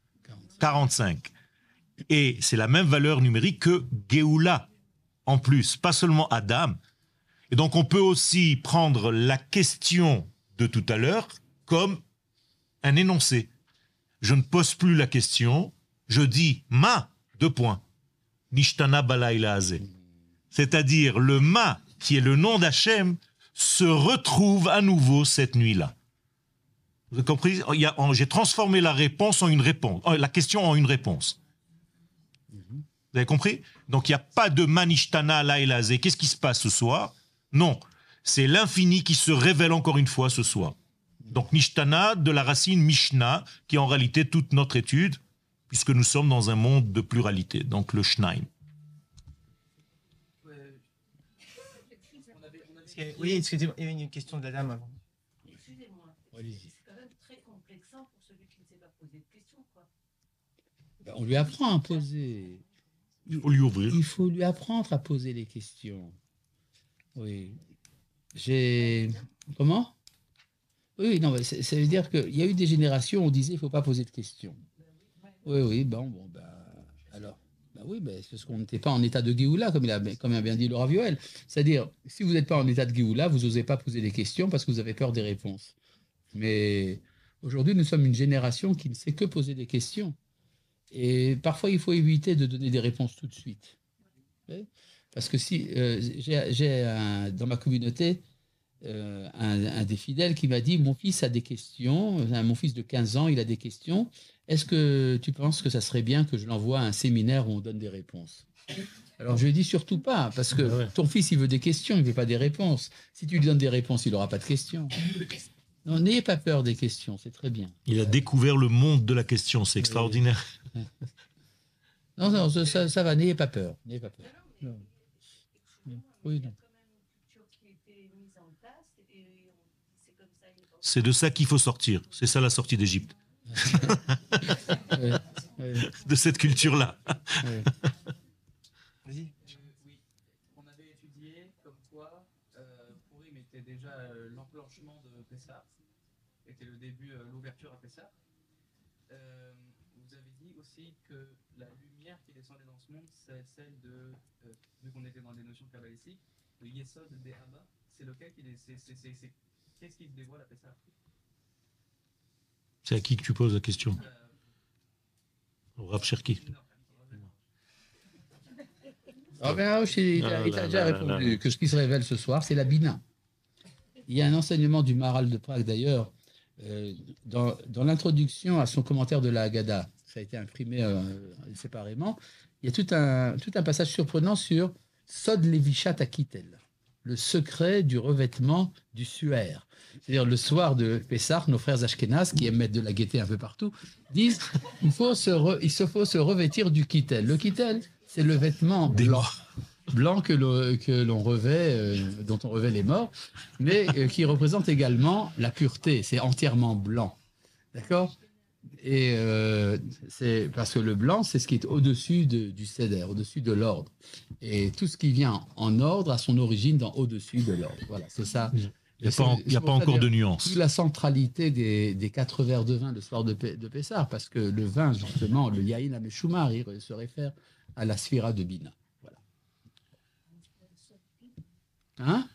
F: 45. Et c'est la même valeur numérique que Géoula, en plus, pas seulement Adam. Et donc on peut aussi prendre la question de tout à l'heure comme un énoncé. Je ne pose plus la question, je dis Ma, 2 points. Nishtana balayla hazeh. C'est-à-dire le Ma, qui est le nom d'Hachem, se retrouve à nouveau cette nuit-là. Vous avez compris? J'ai transformé la réponse en une réponse, la question en une réponse. Vous avez compris? Donc il n'y a pas de Manishtana laïla hazeh. Qu'est-ce qui se passe ce soir? Non, c'est l'infini qui se révèle encore une fois ce soir. Donc Nishtana de la racine Mishnah, qui est en réalité toute notre étude, puisque nous sommes dans un monde de pluralité, donc le Shnaim.
G: Oui, excusez-moi, il y avait une question de la dame avant.
C: Excusez-moi, c'est quand même très complexant pour celui qui ne sait pas poser de questions, quoi.
E: On lui apprend à poser.
F: Il faut lui ouvrir.
E: Il faut lui apprendre à poser les questions. Oui. Comment? Oui, non, mais ça veut dire qu'il y a eu des générations où on disait il ne faut pas poser de questions. Oui, alors, oui, c'est parce qu'on n'était pas en état de Géoula, comme a bien dit le Rav Yoel. C'est-à-dire, si vous n'êtes pas en état de Géoula, vous n'osez pas poser des questions parce que vous avez peur des réponses. Mais aujourd'hui, nous sommes une génération qui ne sait que poser des questions. Et parfois, il faut éviter de donner des réponses tout de suite. Parce que si j'ai dans ma communauté un des fidèles qui m'a dit, mon fils a des questions, mon fils de 15 ans, il a des questions, est-ce que tu penses que ça serait bien que je l'envoie à un séminaire où on donne des réponses? Alors je lui ai dit surtout pas, parce que ton fils il veut des questions, il veut pas des réponses. Si tu lui donnes des réponses, il n'aura pas de questions. Non, n'ayez pas peur des questions, c'est très bien.
F: Il a découvert le monde de la question, c'est extraordinaire.
E: Non, ça va, n'ayez pas peur. N'ayez pas peur. Non. Oui, non.
F: C'est de ça qu'il faut sortir. C'est ça la sortie d'Égypte. De cette culture-là.
I: Oui, on avait étudié comme quoi Purim était déjà l'enclenchement de Pessah, était le début, l'ouverture à Pessah. Vous avez dit aussi que la lumière qui descendait dans ce monde, c'est celle de, vu qu'on était dans des notions kabbalistiques, le Yesod des Abba, c'est lequel qu'est-ce qui se dévoile à Pessah?
F: C'est à qui que tu poses la question? Au Rav Cherki.
E: Il a déjà répondu que ce qui se révèle ce soir, c'est la Bina. Il y a un enseignement du Maharal de Prague, d'ailleurs, dans l'introduction à son commentaire de la Haggadah. Ça a été imprimé séparément. Il y a tout un passage surprenant sur Sod Levishat Akitel, le secret du revêtement du suaire. C'est-à-dire le soir de Pessah, nos frères Ashkénazes, qui aiment mettre de la gaieté un peu partout, disent il faut se revêtir du kittel. Le kittel, c'est le vêtement blanc que l'on revêt, dont on revêt les morts, mais qui représente également la pureté. C'est entièrement blanc. D'accord? Et c'est parce que le blanc, c'est ce qui est au-dessus du Seder, au-dessus de l'ordre. Et tout ce qui vient en ordre a son origine dans au-dessus de l'ordre. Voilà, c'est ça.
F: Il n'y a pas encore de nuance.
E: Toute la centralité des 4 verres de vin le soir de Pessah, parce que le vin, justement, le Yahin Ameshumar, il se réfère à la sphira de Bina. Voilà. Hein?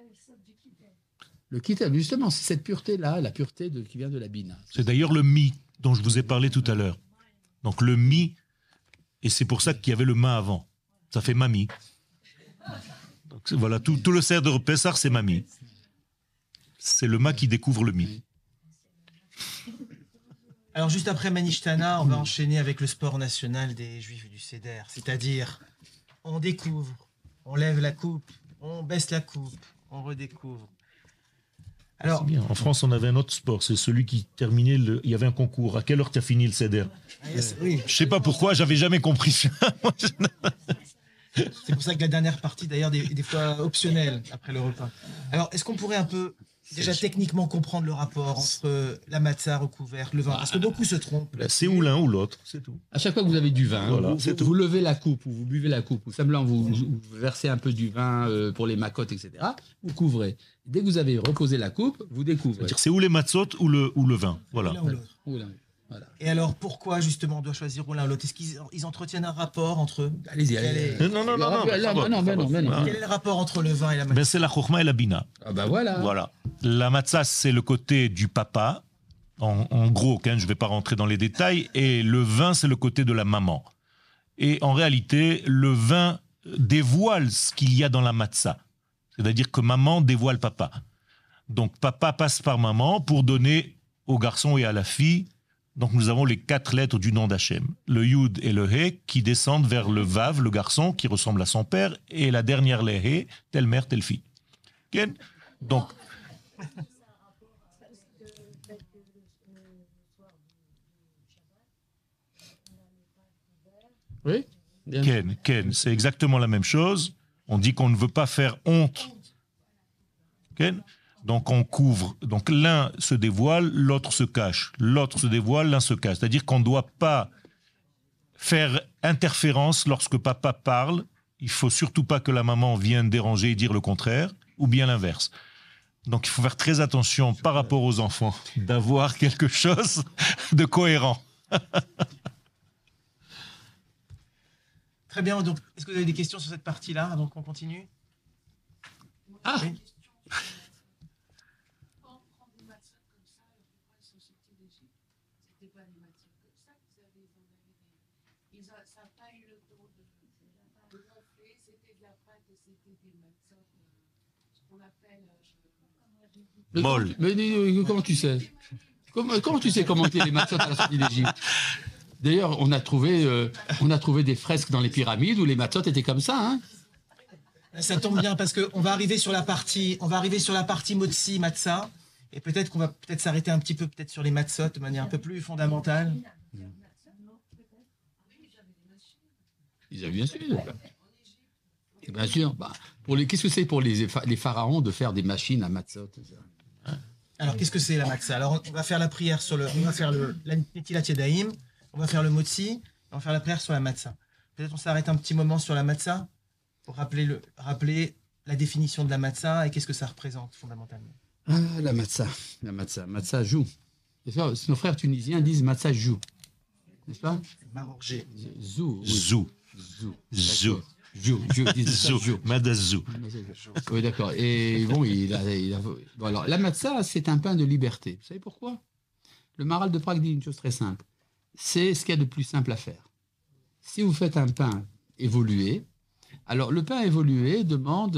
E: Le kittel, justement, c'est cette pureté-là, la pureté qui vient de la Bina.
F: C'est d'ailleurs le mi dont je vous ai parlé tout à l'heure. Donc le mi, et c'est pour ça qu'il y avait le ma avant. Ça fait mami. Donc voilà, tout le Seder de Pessah, c'est mami. C'est le ma qui découvre le mi.
G: Alors juste après Manishtana, on va enchaîner avec le sport national des Juifs du Seder. C'est-à-dire, on découvre, on lève la coupe, on baisse la coupe, on redécouvre. Alors,
F: bien. En France, on avait un autre sport, c'est celui qui terminait il y avait un concours. À quelle heure tu as fini le Seder?
G: Oui.
F: Je sais pas pourquoi, j'avais jamais compris ça.
G: C'est pour ça que la dernière partie, d'ailleurs, des fois optionnelle après le repas. Alors, est-ce qu'on pourrait un peu déjà techniquement comprendre le rapport entre la matzah recouverte, le vin? Parce que beaucoup se trompent.
F: C'est ou l'un ou l'autre, c'est tout.
E: À chaque fois que vous avez du vin,
F: voilà,
E: vous levez la coupe ou vous buvez la coupe, ou simplement vous versez un peu du vin pour les macotes, etc., vous couvrez. Dès que vous avez reposé la coupe, vous découvrez.
F: C'est-à-dire c'est ou les matzot ou le vin. Voilà.
G: L'un ou l'autre. Voilà. Et alors, pourquoi justement on doit choisir l'un ou l'autre? Est-ce qu'ils entretiennent un rapport entre eux?
E: Allez-y.
F: Non.
G: Quel est le rapport entre le vin et la matzah?
F: C'est la chokhma et la bina.
E: Ah ben voilà.
F: La matzah, c'est le côté du papa, en gros, je ne vais pas rentrer dans les détails, et le vin, c'est le côté de la maman. Et en réalité, le vin dévoile ce qu'il y a dans la matzah. C'est-à-dire que maman dévoile papa. Donc papa passe par maman pour donner au garçon et à la fille. Donc nous avons les 4 lettres du nom d'Hachem. Le Yud et le He qui descendent vers le Vav, le garçon, qui ressemble à son père, et la dernière, le He, telle mère, telle fille. Okay? Donc...
E: Oui.
F: Ken, c'est exactement la même chose. On dit qu'on ne veut pas faire honte. Ken? Donc on couvre. Donc l'un se dévoile, l'autre se cache. L'autre se dévoile, l'un se cache. C'est-à-dire qu'on ne doit pas faire interférence lorsque papa parle. Il ne faut surtout pas que la maman vienne déranger et dire le contraire, ou bien l'inverse. Donc il faut faire très attention par rapport aux enfants, d'avoir quelque chose de cohérent.
G: Très bien, donc est-ce que vous avez des questions sur cette partie-là? Donc on continue.
E: Ah
G: Oui.
C: Quand on prend des matzot comme ça, pourquoi ils sont sortis d'Égypte? C'était pas des matzot comme ça qu'ils avaient, ça n'a pas eu le temps de gonfler, c'était de la pâte et c'était des matzot, ce qu'on appelle.
F: Molle.
E: Mais comment tu sais? Comment tu sais commenter les matzot à la sortie d'Égypte? D'ailleurs, on a trouvé des fresques dans les pyramides où les matzot étaient comme ça, hein.
G: Ça tombe bien parce qu'on va arriver sur la partie, motzi, matzah, et peut-être qu'on va s'arrêter un petit peu peut-être sur les matzot de manière un peu plus fondamentale.
E: Ils avaient bien sûr. Et bien sûr. Bah, qu'est-ce que c'est pour les pharaons de faire des machines à matzot?
G: Alors qu'est-ce que c'est la matzah? Alors on va faire la prière sur on va faire la Netilat Yadayim, on va faire le motzi, on va faire la prière sur la matzah. Peut-être on s'arrête un petit moment sur la matzah pour rappeler la définition de la matzah et qu'est-ce que ça représente fondamentalement.
E: Ah, la matzah joue. Nos frères tunisiens disent matzah joue. N'est-ce pas?
G: Marorgé.
E: Zou.
F: Madazou.
E: Oui, d'accord. Et bon, bon, alors, la matzah, c'est un pain de liberté. Vous savez pourquoi? Le Maharal de Prague dit une chose très simple. C'est ce qu'il y a de plus simple à faire. Si vous faites un pain évolué, alors le pain évolué demande...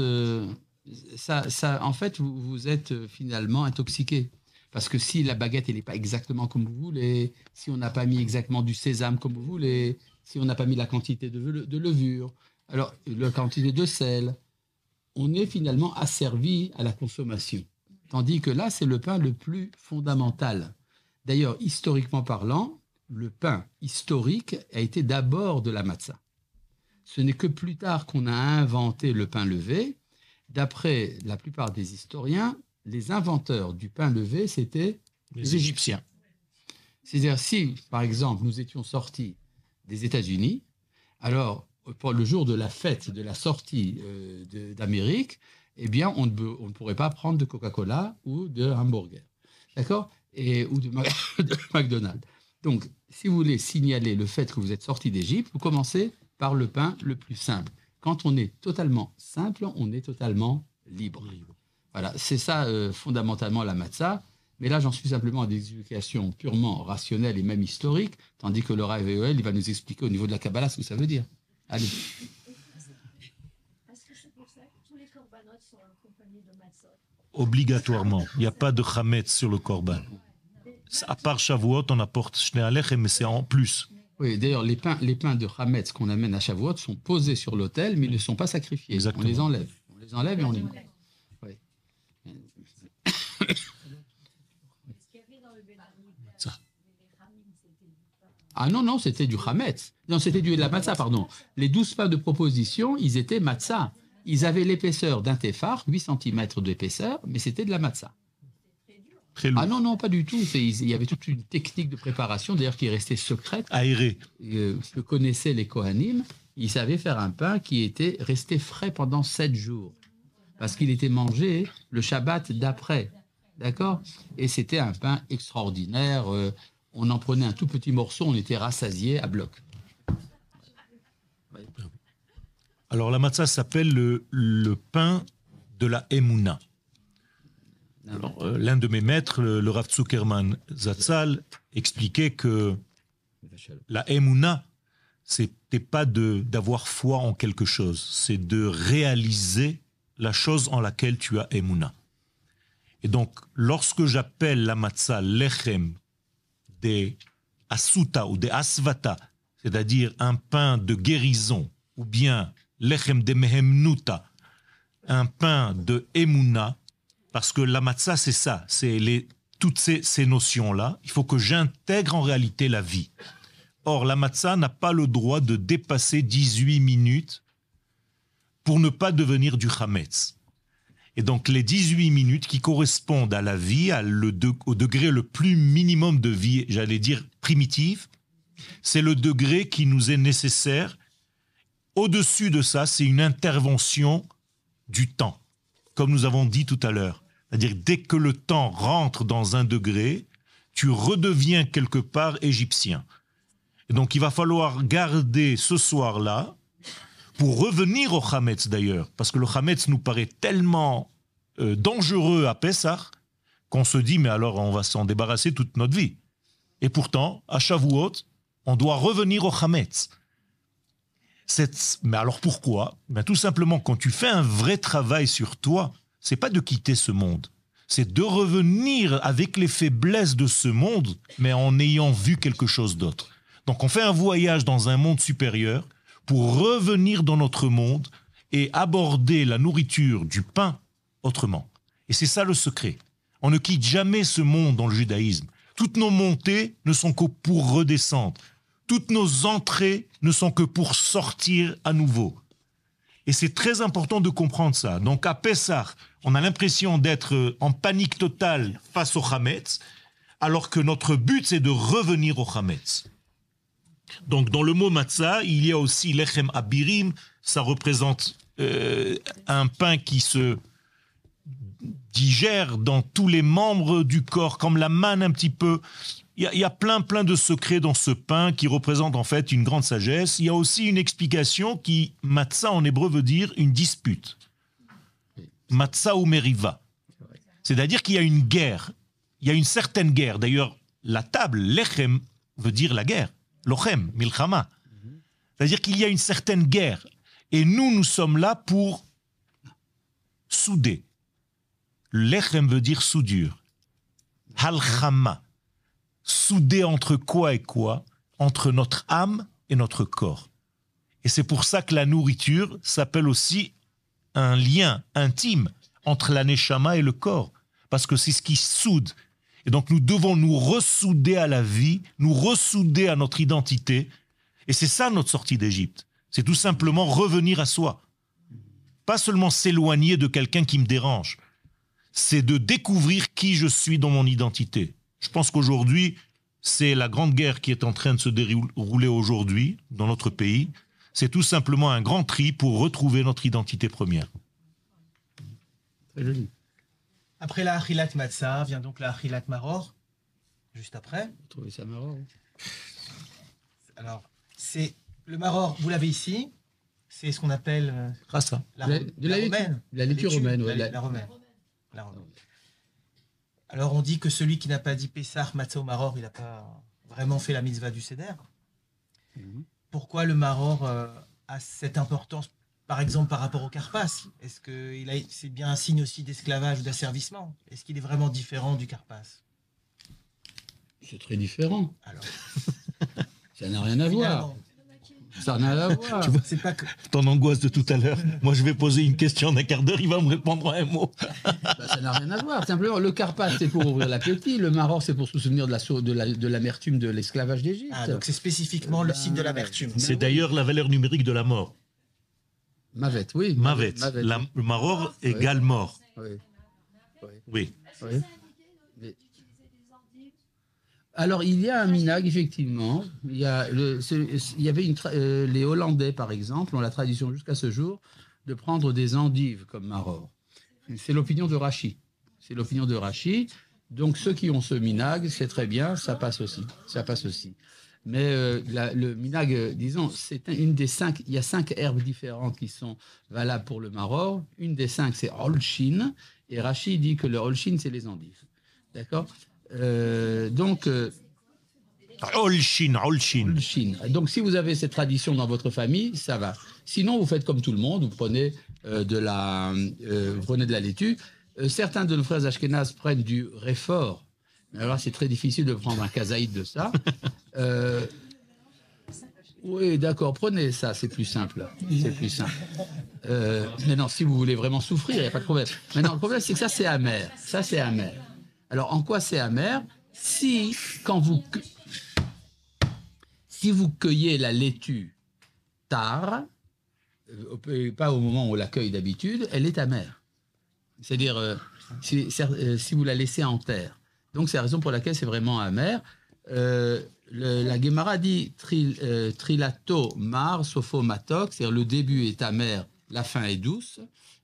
E: en fait, vous êtes finalement intoxiqué. Parce que si la baguette n'est pas exactement comme vous voulez, si on n'a pas mis exactement du sésame comme vous voulez, si on n'a pas mis la quantité de levure, alors la quantité de sel, on est finalement asservi à la consommation. Tandis que là, c'est le pain le plus fondamental. D'ailleurs, historiquement parlant, le pain historique a été d'abord de la matzah. Ce n'est que plus tard qu'on a inventé le pain levé. D'après la plupart des historiens, les inventeurs du pain levé, c'était les Égyptiens. C'est-à-dire, si, par exemple, nous étions sortis des États-Unis, alors, pour le jour de la fête de la sortie d'Amérique, eh bien, on ne pourrait pas prendre de Coca-Cola ou de hamburger. D'accord? Ou de McDonald's. Donc, si vous voulez signaler le fait que vous êtes sorti d'Égypte, vous commencez par le pain le plus simple. Quand on est totalement simple, on est totalement libre. Voilà, c'est ça fondamentalement la matzah. Mais là, j'en suis simplement à des explications purement rationnelles et même historiques, tandis que le Rav Yoel, il va nous expliquer au niveau de la Kabbalah ce que ça veut dire. Allez.
H: Est-ce que c'est pour ça que tous les corbanotes sont accompagnés de matzot?
F: Obligatoirement. Il n'y a pas de chametz sur le korban. À part Shavuot, on apporte Shnei Alechem, mais c'est en plus.
E: Oui, d'ailleurs, les pains de chametz qu'on amène à Shavuot sont posés sur l'autel, mais ils ne sont pas sacrifiés.
F: Exactement.
E: On les enlève. On les enlève et on les met. Oui. Ah non, c'était du chametz. Non, c'était de la matzah, pardon. Les 12 pains de proposition, ils étaient matzah. Ils avaient l'épaisseur d'un téphar, 8 cm d'épaisseur, mais c'était de la matzah. Ah non, pas du tout. Il y avait toute une technique de préparation, d'ailleurs, qui est restée secrète.
F: Aéré.
E: Que connaissaient les Kohanim. Ils savaient faire un pain qui était resté frais pendant 7 jours. Parce qu'il était mangé le Shabbat d'après. D'accord? Et c'était un pain extraordinaire. On en prenait un tout petit morceau, on était rassasié à bloc.
F: Alors la matzah s'appelle le pain de la Emouna. Alors, l'un de mes maîtres, le Rav Zuckerman Zatzal, expliquait que la Emouna, c'était pas d'avoir foi en quelque chose, c'est de réaliser la chose en laquelle tu as Emouna. Et donc, lorsque j'appelle la matzah lechem des asuta ou des asvata, c'est-à-dire un pain de guérison, ou bien lechem de mehemnuta, un pain de Emouna, parce que la matzah, c'est ça, c'est toutes ces notions-là. Il faut que j'intègre en réalité la vie. Or, la matzah n'a pas le droit de dépasser 18 minutes pour ne pas devenir du chametz. Et donc, les 18 minutes qui correspondent à la vie, au degré le plus minimum de vie, j'allais dire primitive, c'est le degré qui nous est nécessaire. Au-dessus de ça, c'est une intervention du temps, comme nous avons dit tout à l'heure. C'est-à-dire, dès que le temps rentre dans 1 degré, tu redeviens quelque part égyptien. Et donc, il va falloir garder ce soir-là, pour revenir au Hametz d'ailleurs, parce que le Hametz nous paraît tellement dangereux à Pessah, qu'on se dit, mais alors on va s'en débarrasser toute notre vie. Et pourtant, à Shavuot, on doit revenir au Hametz. Mais alors pourquoi? Tout simplement, quand tu fais un vrai travail sur toi, c'est pas de quitter ce monde, c'est de revenir avec les faiblesses de ce monde, mais en ayant vu quelque chose d'autre. Donc on fait un voyage dans un monde supérieur pour revenir dans notre monde et aborder la nourriture du pain autrement. Et c'est ça le secret. On ne quitte jamais ce monde dans le judaïsme. Toutes nos montées ne sont que pour redescendre. Toutes nos entrées ne sont que pour sortir à nouveau. Et c'est très important de comprendre ça. Donc à Pessah, on a l'impression d'être en panique totale face au Hametz, alors que notre but, c'est de revenir au Hametz. Donc dans le mot matzah, il y a aussi lechem abirim, ça représente un pain qui se digère dans tous les membres du corps, comme la manne un petit peu. Il y a plein de secrets dans ce pain qui représente en fait une grande sagesse. Il y a aussi une explication qui, matzah en hébreu veut dire une dispute. Matzah ou meriva. C'est-à-dire qu'il y a une guerre. Il y a une certaine guerre. D'ailleurs, la table, lechem, veut dire la guerre. Lochem, milchama. C'est-à-dire qu'il y a une certaine guerre. Et nous sommes là pour souder. Lechem veut dire soudure. Halchama. Souder entre quoi et quoi? Entre notre âme et notre corps. Et c'est pour ça que la nourriture s'appelle aussi un lien intime entre la neshama et le corps. Parce que c'est ce qui soude. Et donc nous devons nous ressouder à la vie, nous ressouder à notre identité. Et c'est ça notre sortie d'Égypte. C'est tout simplement revenir à soi. Pas seulement s'éloigner de quelqu'un qui me dérange. C'est de découvrir qui je suis dans mon identité. Je pense qu'aujourd'hui, c'est la grande guerre qui est en train de se dérouler aujourd'hui dans notre pays. C'est tout simplement un grand tri pour retrouver notre identité première.
E: Très joli.
G: Après la Achilat Matzah vient donc la Achilat Maror, juste après.
E: Vous trouvez ça marrant?
G: Alors, c'est le Maror, vous l'avez ici, c'est ce qu'on appelle
F: Rassa.
G: la romaine.
E: La laitue romaine, ouais.
G: La romaine. La romaine. Alors, on dit que celui qui n'a pas dit Pessah, Matzah ou Maror, il n'a pas vraiment fait la mitzvah du Seder. Pourquoi le Maror a cette importance, par exemple, par rapport au Karpas? Est-ce que c'est bien un signe aussi d'esclavage ou d'asservissement? Est-ce qu'il est vraiment différent du Karpas?
E: C'est très différent.
G: Alors,
E: ça n'a rien à voir. Ça n'a rien à voir.
F: Tu vois,
G: c'est pas que...
F: ton angoisse de tout à l'heure. Moi, je vais poser une question d'un quart d'heure, il va me répondre en un mot.
E: Ça n'a rien à voir. Simplement, le Karpas, c'est pour ouvrir l'appétit. Le Maror, c'est pour se souvenir de l'amertume de l'esclavage d'Égypte.
G: Ah, donc c'est spécifiquement le signe de l'amertume.
F: C'est d'ailleurs la valeur numérique de la mort.
E: Mavet, oui.
F: Mavet.
E: Mavet.
F: Le Maror égale mort.
E: Oui.
F: Oui.
E: Oui. Alors, il y a un minag, effectivement. Il y avait les Hollandais, par exemple, ont la tradition jusqu'à ce jour de prendre des endives comme maror. C'est l'opinion de Rachi. C'est l'opinion de Rachi. Donc, ceux qui ont ce minag, c'est très bien, ça passe aussi. Ça passe aussi. Mais le minag, disons, c'est une des 5. Il y a 5 herbes différentes qui sont valables pour le maror. Une des 5, c'est Holshin. Et Rachi dit que le Holshin, c'est les endives. D'accord? Donc,
F: Holshin.
E: donc, si vous avez cette tradition dans votre famille, ça va. Sinon, vous faites comme tout le monde, vous prenez de la laitue. Certains de nos frères ashkénazes prennent du réfort. Mais alors, c'est très difficile de prendre un kazaïd de ça. Oui, d'accord, prenez ça, c'est plus simple. C'est plus simple. Mais non, si vous voulez vraiment souffrir, il n'y a pas de problème. Maintenant, le problème, c'est que ça, c'est amer. Ça, c'est amer. Alors, en quoi c'est amer? Si vous cueillez la laitue tard, pas au moment où on la cueille d'habitude, elle est amère. C'est-à-dire, si vous la laissez en terre. Donc, c'est la raison pour laquelle c'est vraiment amer. La Gemara dit trilato mar sopho matok, c'est-à-dire le début est amer, la fin est douce.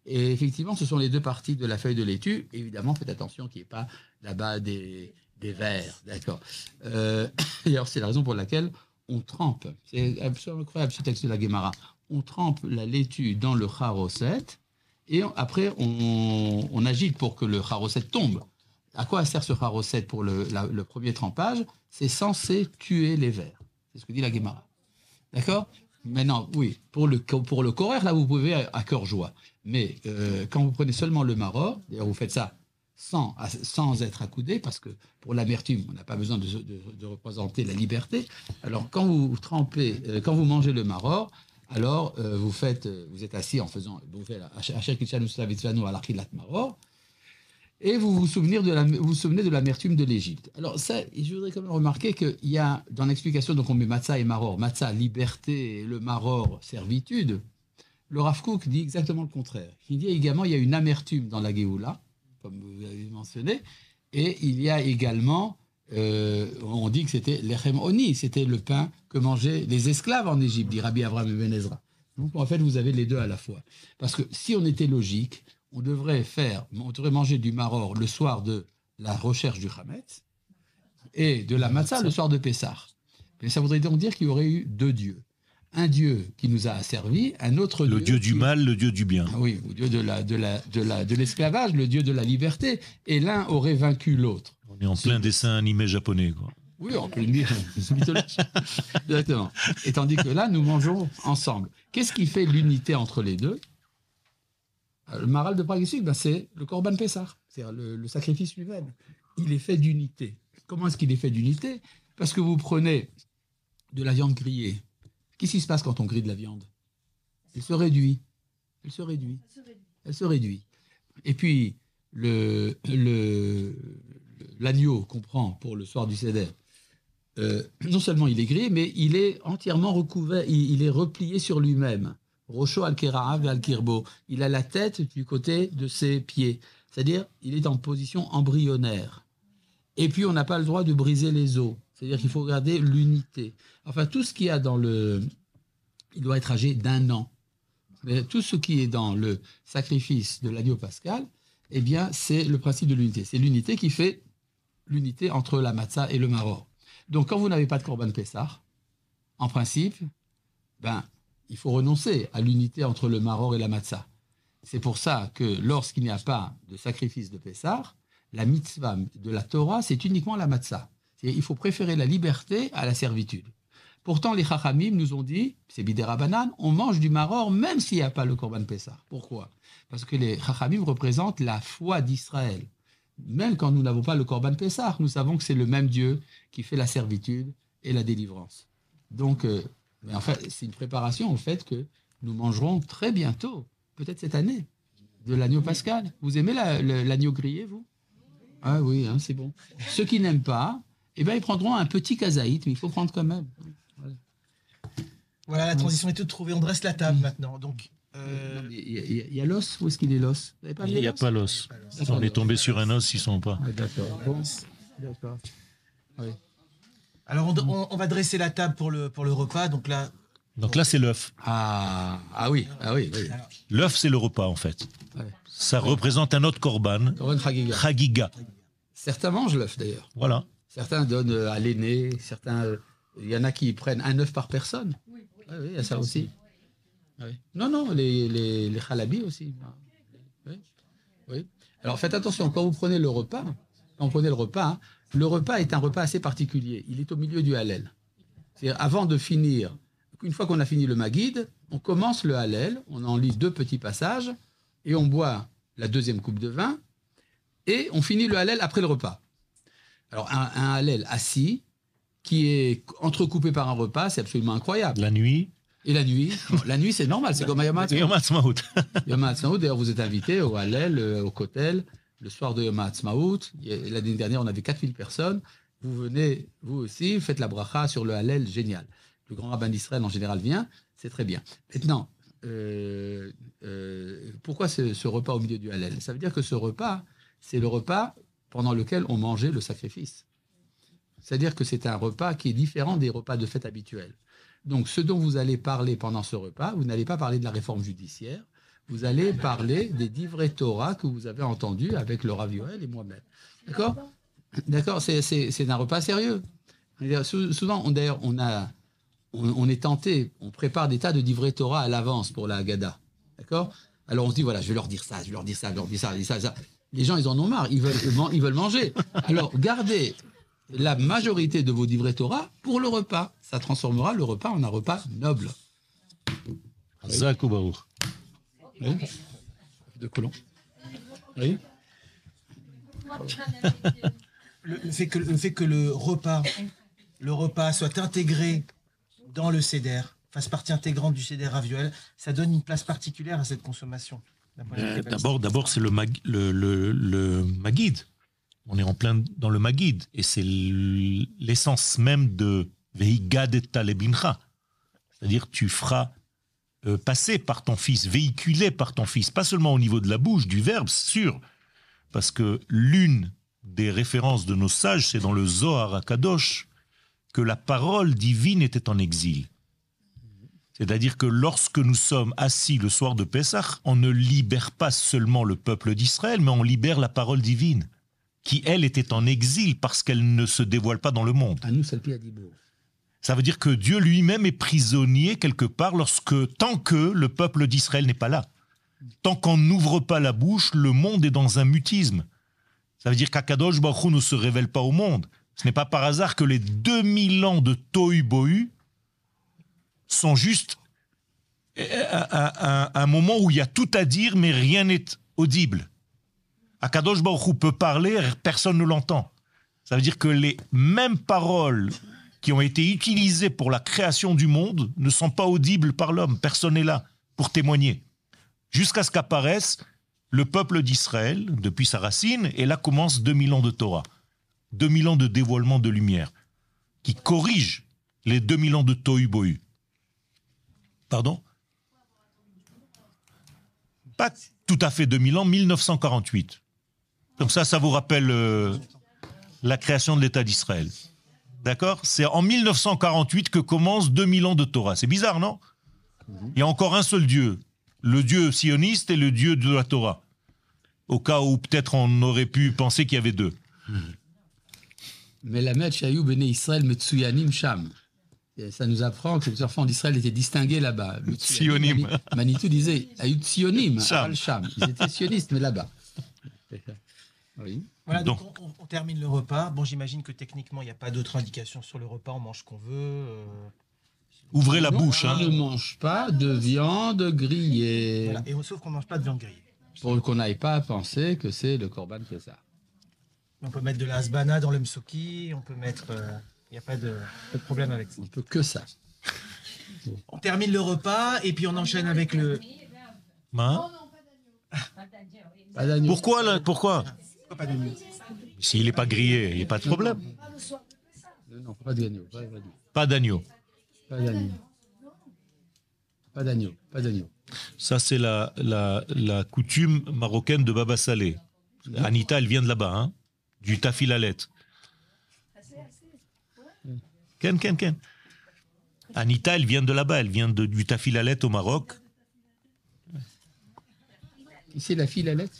E: Et effectivement, ce sont les deux parties de la feuille de laitue. Évidemment, faites attention qu'il n'y ait pas là-bas des vers, d'accord. D'ailleurs, c'est la raison pour laquelle on trempe. C'est absolument incroyable ce texte de la Guémara. On trempe la laitue dans le charoset et après on agite pour que le charoset tombe. À quoi sert ce charoset pour le premier trempage? C'est censé tuer les vers. C'est ce que dit la Guémara. D'accord? Maintenant, oui, pour le corer, là, vous pouvez à cœur joie. Mais quand vous prenez seulement le maror, d'ailleurs, vous faites ça sans être accoudé, parce que pour l'amertume, on n'a pas besoin de représenter la liberté. Alors, quand vous trempez, quand vous mangez le maror, alors vous êtes assis en faisant, vous faites Asher Kitchanu Slavitzvanu Alachilat Maror, et vous vous souvenez de l'amertume de l'Égypte. Alors ça, je voudrais quand même remarquer qu'il y a, dans l'explication, donc on met matzah et maror, matzah, liberté, et le maror, servitude. Le Rav Kook dit exactement le contraire. Il dit également il y a une amertume dans la Géoula, comme vous l'avez mentionné, et il y a également, on dit que c'était l'echem oni, c'était le pain que mangeaient les esclaves en Égypte, dit Rabbi Avraham Ben Ezra. Donc en fait, vous avez les deux à la fois. Parce que si on était logique, on devrait manger du maror le soir de la recherche du Hametz et de la matzah le soir de Pessah. Mais ça voudrait donc dire qu'il y aurait eu deux dieux. Un dieu qui nous a asservis, un autre dieu...
F: Le dieu du mal, le dieu du bien.
E: Oui, le dieu de l'esclavage, le dieu de la liberté. Et l'un aurait vaincu l'autre.
F: On est en plein dessin animé japonais, quoi.
E: Oui, en plein mythologie. Exactement. Et tandis que là, nous mangeons ensemble. Qu'est-ce qui fait l'unité entre les deux? Le maral de Prague ici, c'est le Korban Pessah, c'est-à-dire le sacrifice lui-même. Il est fait d'unité. Comment est-ce qu'il est fait d'unité? Parce que vous prenez de la viande grillée. Qu'est-ce qui se passe quand on grille de la viande? Elle se réduit. Elle se réduit. Elle se réduit. Et puis, l'agneau qu'on prend pour le soir du Seder, non seulement il est grillé, mais il est entièrement recouvert, il est replié sur lui-même. Rocho al-Kera'av al-Kirbo. Il a la tête du côté de ses pieds. C'est-à-dire, il est en position embryonnaire. Et puis, on n'a pas le droit de briser les os. C'est-à-dire qu'il faut garder l'unité. Enfin, tout ce qu'il y a dans il doit être âgé d'1 an. Mais tout ce qui est dans le sacrifice de l'agneau pascal, eh bien, c'est le principe de l'unité. C'est l'unité qui fait l'unité entre la matzah et le maror. Donc, quand vous n'avez pas de Korban Pessah, en principe, il faut renoncer à l'unité entre le maror et la matzah. C'est pour ça que lorsqu'il n'y a pas de sacrifice de Pessah, la mitzvah de la Torah, c'est uniquement la matzah. Il faut préférer la liberté à la servitude. Pourtant, les Chachamim nous ont dit, c'est Bidera Banan, on mange du maror même s'il n'y a pas le Korban Pessah. Pourquoi? Parce que les Chachamim représentent la foi d'Israël. Même quand nous n'avons pas le Korban Pessah, nous savons que c'est le même Dieu qui fait la servitude et la délivrance. Donc, mais en fait, c'est une préparation au fait que nous mangerons très bientôt, peut-être cette année, de l'agneau pascal. Vous aimez l'agneau grillé, vous? Ah oui, hein, c'est bon. Ceux qui n'aiment pas, ils prendront un petit kazaït, mais il faut prendre quand même.
G: Voilà, la transition est toute trouvée. On dresse la table maintenant. Donc,
E: il y a l'os. Où est-ce qu'il est l'os?
F: Il n'y a pas l'os. On est tombé sur un os, ils ne sont pas.
E: Ah, d'accord. Bon. D'accord. Oui.
G: Alors, on va dresser la table pour le repas. Donc là,
F: c'est l'œuf.
E: Ah oui.
F: L'œuf, c'est le repas, en fait. Ouais. Ça représente un autre korban.
E: Korban
F: Chagiga.
E: Certains mangent l'œuf, d'ailleurs.
F: Voilà.
E: Certains donnent à l'aîné. Il y en a qui prennent un œuf par personne. Oui, il y a ça aussi. Oui. Non, les halabis aussi. Oui. Alors, faites attention, quand vous prenez le repas, le repas est un repas assez particulier. Il est au milieu du Hallel. C'est-à-dire, avant de finir, une fois qu'on a fini le Maguid, on commence le Hallel, on en lit 2 petits passages, et on boit la 2e coupe de vin, et on finit le Hallel après le repas. Alors, un Hallel assis, qui est entrecoupé par un repas, c'est absolument incroyable.
F: La nuit.
E: Et la nuit, c'est normal, c'est comme Yom HaAtzmaut.
F: Yom HaAtzmaut.
E: Yom HaAtzmaut, d'ailleurs, vous êtes invité au Hallel, au Kotel, le soir de Yom HaAtzmaut. L'année dernière, on avait 4000 personnes. Vous venez, vous aussi, faites la bracha sur le Hallel, génial. Le grand rabbin d'Israël, en général, vient, c'est très bien. Maintenant, pourquoi ce repas au milieu du Hallel? Ça veut dire que ce repas, c'est le repas pendant lequel on mangeait le sacrifice. C'est-à-dire que c'est un repas qui est différent des repas de fête habituels. Donc, ce dont vous allez parler pendant ce repas, vous n'allez pas parler de la réforme judiciaire, vous allez parler des divrei Torah que vous avez entendus avec le Rav Yoel et moi-même. D'accord? D'accord, c'est un repas sérieux. Souvent, d'ailleurs, on est tenté, on prépare des tas de divrei Torah à l'avance pour la Haggadah. D'accord? Alors on se dit, voilà, je vais leur dire ça, je vais leur dire ça, je vais leur dire ça, je vais leur dire ça. Les gens, ils en ont marre, ils veulent manger. Alors gardez la majorité de vos divrei Torah pour le repas. Ça transformera le repas en un repas noble.
F: Zak ou Baruch.
E: Oui. De colon. Oui.
G: Le fait que le repas soit intégré dans le Seder, fasse partie intégrante du Seder Rav Yoel, ça donne une place particulière à cette consommation.
F: D'abord, c'est le Maguid. On est en plein dans le Maguid. Et c'est l'essence même de Vehigadeta lebincha. C'est-à-dire, tu feras passer par ton fils, véhiculer par ton fils, pas seulement au niveau de la bouche, du verbe, sûr. Parce que l'une des références de nos sages, c'est dans le Zohar HaKadosh, que la parole divine était en exil. C'est-à-dire que lorsque nous sommes assis le soir de Pessah, on ne libère pas seulement le peuple d'Israël, mais on libère la parole divine, qui, elle, était en exil parce qu'elle ne se dévoile pas dans le monde. Ça veut dire que Dieu lui-même est prisonnier quelque part tant que le peuple d'Israël n'est pas là. Tant qu'on n'ouvre pas la bouche, le monde est dans un mutisme. Ça veut dire qu'Akadosh Baruch Hu ne se révèle pas au monde. Ce n'est pas par hasard que les 2000 ans de Tohu Bohu sont juste un moment où il y a tout à dire, mais rien n'est audible. Akadosh Baruch Hu peut parler, personne ne l'entend. Ça veut dire que les mêmes paroles qui ont été utilisées pour la création du monde ne sont pas audibles par l'homme. Personne n'est là pour témoigner. Jusqu'à ce qu'apparaisse le peuple d'Israël, depuis sa racine, et là commence 2000 ans de Torah. 2000 ans de dévoilement de lumière, qui corrige les 2000 ans de Tohu Bohu. Pardon? Pas tout à fait 2000 ans, 1948. Comme ça vous rappelle la création de l'État d'Israël. D'accord? C'est en 1948 que commence 2000 ans de Torah. C'est bizarre, non? Il y a encore un seul Dieu, le Dieu sioniste et le Dieu de la Torah. Au cas où peut-être on aurait pu penser qu'il y avait deux.
E: Mais la Melamed Shayou Bene Israël Metsuyanim Sham. Et ça nous apprend que les enfants d'Israël étaient distingués là-bas.
F: Sionim.
E: Manitou disait Ayut Sionim, Al Sham. Ils étaient sionistes, mais là-bas. Oui.
G: Voilà, donc on termine le repas. Bon, j'imagine que techniquement, il n'y a pas d'autre indication sur le repas. On mange ce qu'on veut.
F: Ouvrez la bouche.
E: On ne mange pas de viande grillée.
G: Voilà. Et sauf qu'on ne mange pas de viande grillée.
E: Pour qu'on n'aille pas penser que c'est le Korban Pessah.
G: On peut mettre de la hasbana dans le msoki, on peut mettre... Il n'y a pas de problème avec ça.
E: On peut que ça.
G: On termine le repas et puis on enchaîne avec le...
F: Hein? Pourquoi là? Pourquoi?
G: Pas d'agneau.
F: S'il n'est pas grillé, il n'y a pas de problème.
E: Non, pas d'agneau.
F: Pas d'agneau.
E: Pas d'agneau. Pas d'agneau. Pas d'agneau.
F: Ça, c'est la coutume marocaine de Baba Salé. Anita, elle vient de là-bas, hein, du Tafilalet. Ken. Anita, elle vient de là-bas, elle vient du Tafilalet au Maroc.
E: C'est la Filalet.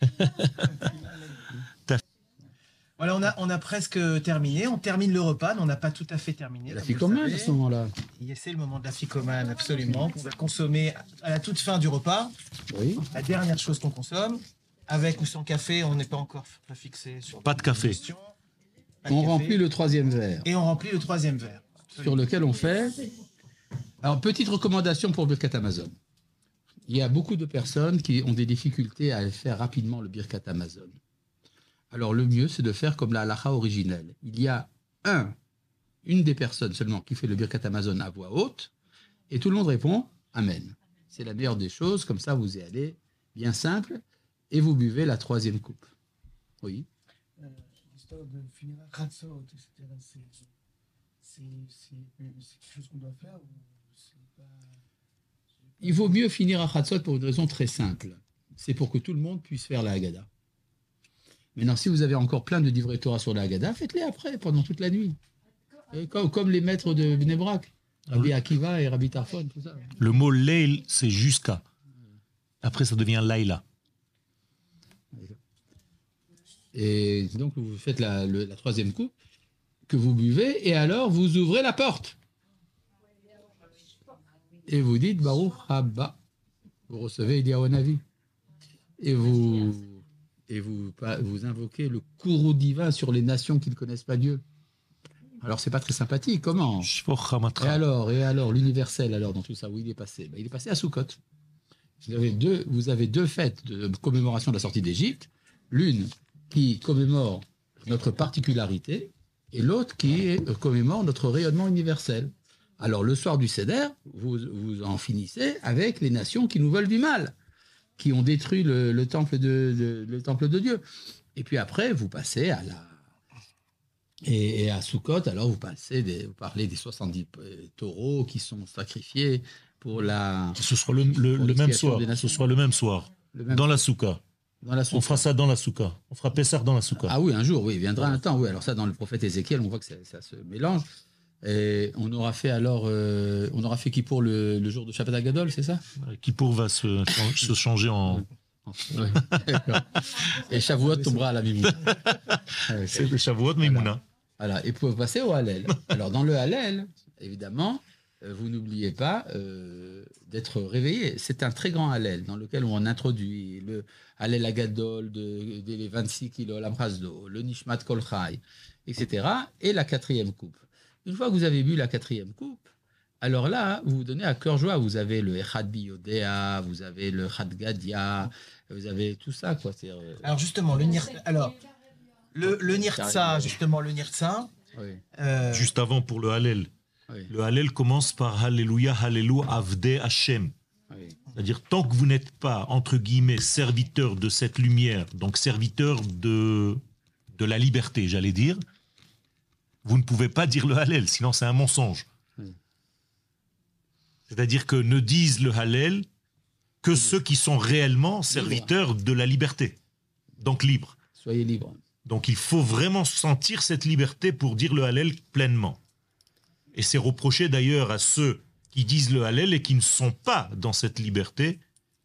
G: Voilà, on a presque terminé. On termine le repas, mais on n'a pas tout à fait terminé.
E: La ficomane à ce moment-là.
G: C'est le moment de la ficomane, absolument, qu'on va consommer à la toute fin du repas.
E: Oui.
G: La dernière chose qu'on consomme. Avec ou sans café, on n'est pas encore fixé sur...
F: Pas de café.
E: On remplit le troisième verre.
G: Et on remplit le troisième verre. Absolument.
E: Sur lequel on fait... Alors, petite recommandation pour Birkat Hamazon. Il y a beaucoup de personnes qui ont des difficultés à faire rapidement le Birkat Hamazon. Alors, le mieux, c'est de faire comme la halakha originelle. Il y a une des personnes seulement qui fait le Birkat Hamazon à voix haute, et tout le monde répond « Amen ». C'est la meilleure des choses, comme ça vous y allez, bien simple, et vous buvez la troisième coupe. Oui.
B: L'histoire de finir à Khatsot, etc., c'est quelque chose qu'on doit faire ou c'est pas...
E: Il vaut mieux finir à Khatsot pour une raison très simple. C'est pour que tout le monde puisse faire la Haggadah. Maintenant, si vous avez encore plein de divrei Torah sur la Haggadah, faites-les après, pendant toute la nuit. Et comme les maîtres de Bnei Brak, Rabbi Akiva et Rabbi Tarfon, tout ça.
F: Le mot leil, c'est jusqu'à. Après, ça devient Laïla.
E: Et donc, vous faites la troisième coupe que vous buvez, et alors vous ouvrez la porte. Et vous dites Baruch Haba. Vous recevez Eliyahu et vous invoquez le courroux divin sur les nations qui ne connaissent pas Dieu. Alors c'est pas très sympathique. Comment? Et alors l'universel alors dans tout ça où il est passé? Il est passé à Sukkot. Vous avez deux fêtes de commémoration de la sortie d'Égypte. L'une qui commémore notre particularité et l'autre qui commémore notre rayonnement universel. Alors le soir du Seder, vous en finissez avec les nations qui nous veulent du mal, qui ont détruit le temple de Dieu. Et puis après, vous passez à à Sukkot, alors vous parlez des 70 taureaux qui sont sacrifiés pour la...
F: Ce sera le même soir. Ce sera le même soir. Dans la soukha. On fera ça dans la soukha. On fera Pessah dans la soukha.
E: Ah oui, un jour, oui, il viendra un temps. Oui, alors ça, dans le prophète Ézéchiel, on voit que ça se mélange. Et on aura fait Kippour le jour de Shabbat Hagadol, c'est ça?
F: Kippour va se changer en...
E: Ouais, et Shavuot tombera à la Mimouna.
F: C'est le Shavuot Mimouna.
E: Voilà, et pour passer au Hallel. Alors dans le Hallel, évidemment, vous n'oubliez pas d'être réveillé. C'est un très grand Hallel dans lequel on introduit le Hallel Hagadol des 26 kilos l'Amrasdo, le Nishmat Kol Chai, etc. et la quatrième coupe. Une fois que vous avez bu la quatrième coupe, alors là, vous vous donnez à cœur joie. Vous avez le Echad Biyodea, vous avez le Chad Gadia, vous avez tout ça, quoi.
G: Alors justement, le Nirtza, justement, le Nirtza.
E: Oui.
F: Juste avant pour le Hallel.
E: Oui.
F: Le Hallel commence par Alléluia, Hallelujah, Avdei Hashem.
E: Oui.
F: C'est-à-dire, tant que vous n'êtes pas, entre guillemets, serviteur de cette lumière, donc serviteur de la liberté, j'allais dire, vous ne pouvez pas dire le Hallel, sinon c'est un mensonge. C'est-à-dire que ne disent le Hallel que ceux qui sont réellement serviteurs de la liberté, donc libres.
E: Soyez libres.
F: Donc il faut vraiment sentir cette liberté pour dire le Hallel pleinement. Et c'est reproché d'ailleurs à ceux qui disent le Hallel et qui ne sont pas dans cette liberté.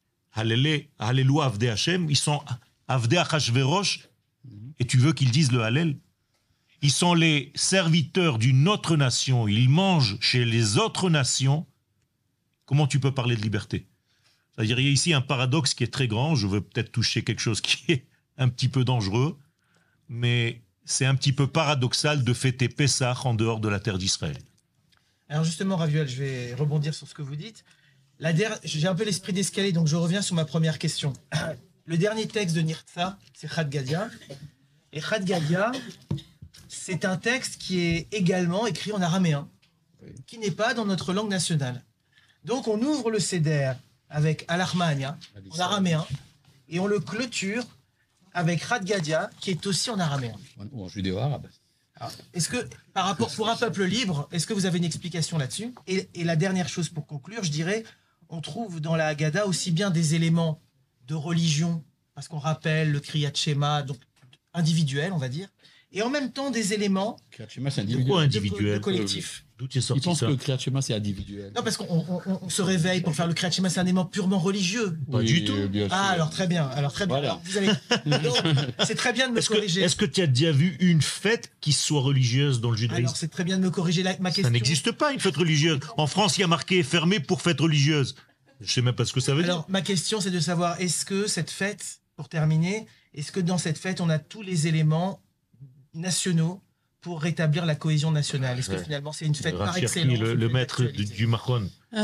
F: Hallelujah Avdei Hashem, ils sont Avdei Achashverosh, et tu veux qu'ils disent le Hallel? Ils sont les serviteurs d'une autre nation, ils mangent chez les autres nations. Comment tu peux parler de liberté? C'est-à-dire, il y a ici un paradoxe qui est très grand. Je veux peut-être toucher quelque chose qui est un petit peu dangereux, mais c'est un petit peu paradoxal de fêter Pessah en dehors de la terre d'Israël.
G: Alors justement, Raviel, je vais rebondir sur ce que vous dites. J'ai un peu l'esprit d'escalier, donc je reviens sur ma première question. Le dernier texte de Nirtza, c'est Chad Gadia. Et Chad Gadia, c'est un texte qui est également écrit en araméen, qui n'est pas dans notre langue nationale. Donc on ouvre le Seder avec Al-Armania, en araméen, et on le clôture avec Chad Gadia, qui est aussi en araméen.
E: Ou en judéo-arabe.
G: Est-ce que, par rapport pour un peuple libre, est-ce que vous avez une explication là-dessus? Et la dernière chose pour conclure, je dirais, on trouve dans la Haggadah aussi bien des éléments de religion, parce qu'on rappelle le Kriyat Shema, donc individuel, on va dire, et en même temps des éléments
F: individuel
G: de collectif.
F: D'où tu es sorti
E: Ils pensent
F: ça?
E: que le Kriyat Shema, c'est individuel.
G: Non, parce qu'on se réveille pour faire le Kriyat Shema, c'est un élément purement religieux.
F: Pas du tout.
E: Bien sûr.
G: Ah, alors très bien.
E: Voilà.
G: Alors, c'est très bien de me corriger.
F: Est-ce que tu as déjà vu une fête qui soit religieuse dans le judaïsme?
G: Alors, c'est très bien de me corriger ma question.
F: Ça n'existe pas, une fête religieuse. En France, il y a marqué fermé pour fête religieuse. Je sais même pas ce que ça veut dire.
G: Alors, ma question, c'est de savoir, est-ce que cette fête, pour terminer, est-ce que dans cette fête, on a tous les éléments nationaux pour rétablir la cohésion nationale? Est-ce que finalement, c'est une fête par
F: Rafi
G: excellence?
F: le maître du Mahon.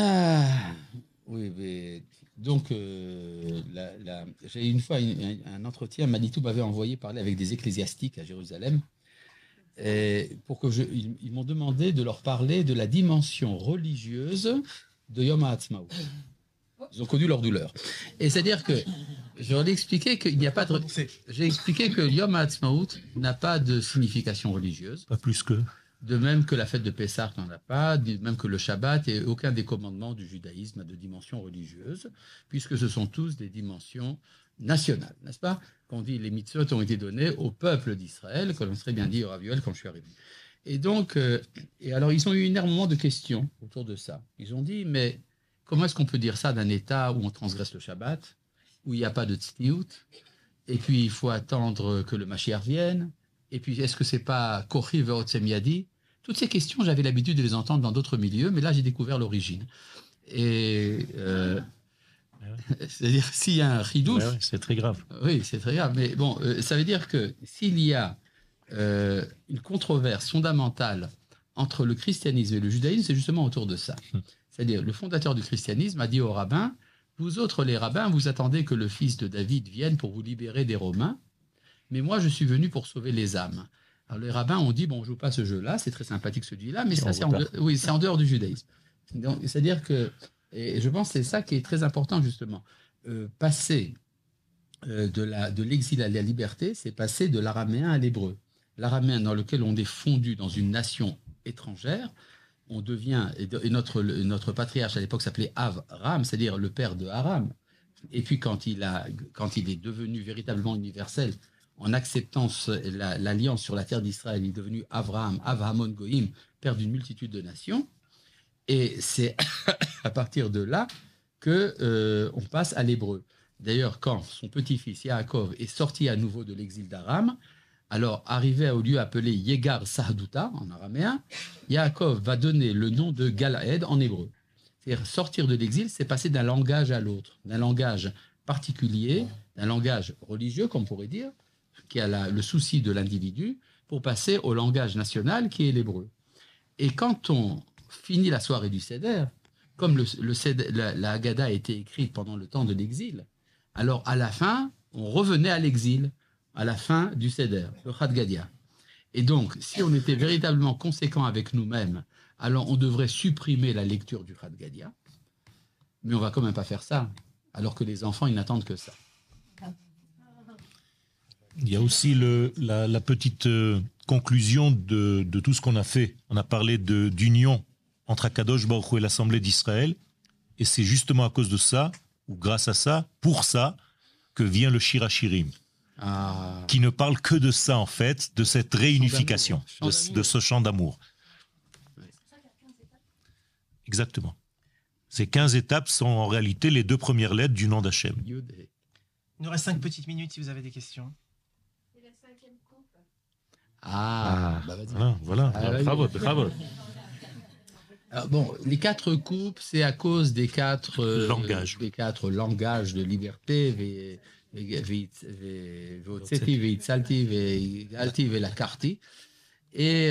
E: Oui, mais donc, j'ai une fois un entretien, Manitou m'avait envoyé parler avec des ecclésiastiques à Jérusalem. Ils m'ont demandé de leur parler de la dimension religieuse de Yom HaAtzmaut. Ils ont connu leur douleur. Et c'est-à-dire que je leur ai expliqué qu'il n'y a pas de... J'ai expliqué que Yom HaAtzmaut n'a pas de signification religieuse.
F: Pas plus que...
E: De même que la fête de Pessah n'en a pas, de même que le Shabbat et aucun des commandements du judaïsme a de dimension religieuse, puisque ce sont tous des dimensions nationales, n'est-ce pas? Quand on dit les mitzvot ont été donnés au peuple d'Israël, comme on serait bien dit au Raviol quand je suis arrivé. Et donc, et alors ils ont eu énormément de questions autour de ça. Ils ont dit, mais comment est-ce qu'on peut dire ça d'un État où on transgresse le Shabbat, où il n'y a pas de tzniout, et puis il faut attendre que le Mashiach vienne, et puis est-ce que c'est pas Kochi ve'otzem yadi? Toutes ces questions, j'avais l'habitude de les entendre dans d'autres milieux, mais là j'ai découvert l'origine. Et c'est-à-dire s'il y a un chidouche,
F: c'est très grave.
E: Oui, c'est très grave. Mais bon, ça veut dire que s'il y a une controverse fondamentale entre le christianisme et le judaïsme, c'est justement autour de ça. C'est-à-dire, le fondateur du christianisme a dit aux rabbins, vous autres les rabbins, vous attendez que le fils de David vienne pour vous libérer des Romains, mais moi je suis venu pour sauver les âmes. Alors les rabbins ont dit, bon, on ne joue pas ce jeu-là, c'est très sympathique ce jeu-là, mais ça, c'est en dehors du judaïsme. Donc, c'est-à-dire que, et je pense que c'est ça qui est très important justement, passer de l'exil à la liberté, c'est passer de l'araméen à l'hébreu. L'araméen dans lequel on est fondu dans une nation étrangère, on devient, et notre patriarche à l'époque s'appelait Avram, c'est-à-dire le père de Aram. Et puis quand il est devenu véritablement universel, en acceptant l'alliance sur la terre d'Israël, il est devenu Avraham, Avhamon Goïm, père d'une multitude de nations. Et c'est à partir de là qu'on passe à l'hébreu. D'ailleurs, quand son petit-fils Yaakov est sorti à nouveau de l'exil d'Aram, alors arrivé au lieu appelé Yegar Sahduta en araméen, Yaakov va donner le nom de Galaed en hébreu. C'est-à-dire sortir de l'exil, c'est passer d'un langage à l'autre, d'un langage particulier, d'un langage religieux, comme on pourrait dire, qui a le souci de l'individu, pour passer au langage national qui est l'hébreu. Et quand on finit la soirée du Seder, comme la Haggadah a été écrite pendant le temps de l'exil, alors à la fin, on revenait à l'exil, à la fin du Seder, le Chad Gadia. Et donc, si on était véritablement conséquent avec nous-mêmes, alors on devrait supprimer la lecture du Chad Gadia, mais on va quand même pas faire ça, alors que les enfants, ils n'attendent que ça.
F: Il y a aussi la petite conclusion de tout ce qu'on a fait. On a parlé d'union entre Akadosh Baruch Hu et l'Assemblée d'Israël, et c'est justement à cause de ça, ou grâce à ça, pour ça, que vient le Shir HaShirim, qui ne parle que de ça en fait, de cette réunification, de ce chant d'amour. Exactement. Ces 15 étapes sont en réalité les 2 premières lettres du nom d'Hachem.
G: Il nous reste 5 petites minutes si vous avez des questions.
H: C'est la 5e coupe.
E: Bah vas-y.
F: Voilà. Bravo, bravo.
E: Alors bon, les 4 coupes, c'est à cause des 4
F: langages.
E: Des 4 langages de liberté, Ve'otzeti, Ve'itzalti, Ve'igalti, Ve'lakarti. Et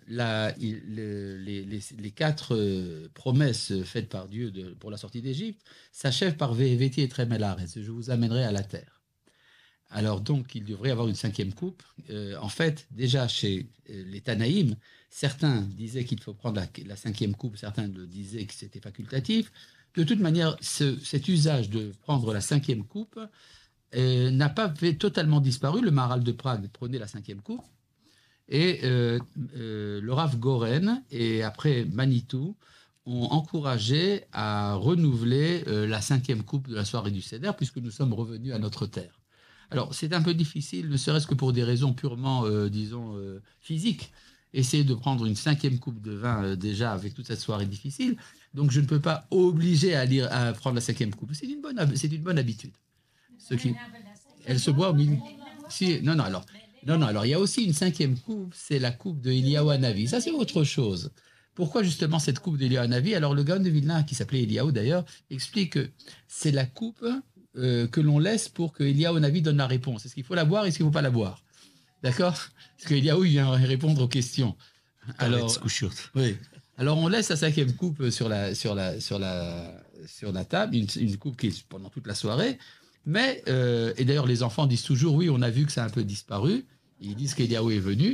E: les 4 promesses faites par Dieu pour la sortie d'Égypte s'achèvent par Ve'eveti et Tremelares. Je vous amènerai à la terre. Alors donc, il devrait y avoir une 5e coupe. En fait, déjà chez les Tanaïm, certains disaient qu'il faut prendre la 5e coupe, certains disaient que c'était facultatif. De toute manière, cet usage de prendre la 5e coupe n'a pas totalement disparu. Le Maharal de Prague prenait la 5e coupe. Et le Rav Goren et après Manitou ont encouragé à renouveler la 5e coupe de la soirée du Seder, puisque nous sommes revenus à notre terre. Alors, c'est un peu difficile, ne serait-ce que pour des raisons purement, physiques. Essayer de prendre une 5e coupe de vin déjà avec toute cette soirée difficile. Donc, je ne peux pas obliger à prendre la 5e coupe. C'est une bonne habitude. Elle se boit au milieu. Alors, il y a aussi une 5e coupe, c'est la coupe de Eliyahu Hanavi. Ça, c'est autre chose. Pourquoi justement cette coupe d'Eliyahu Hanavi? Alors, le Gaon de Vilna, qui s'appelait Eliyahu d'ailleurs, explique que c'est la coupe que l'on laisse pour que Eliyahu Hanavi donne la réponse. Est-ce qu'il faut la boire, est-ce qu'il ne faut pas la boire? D'accord? Parce que Eliyahu, il vient répondre aux questions. Alors, oui. Alors, on laisse la 5e coupe sur la table, une coupe qui est pendant toute la soirée. Mais, et d'ailleurs, les enfants disent toujours, oui, on a vu que ça a un peu disparu. Ils disent qu'Eliyahu est venu.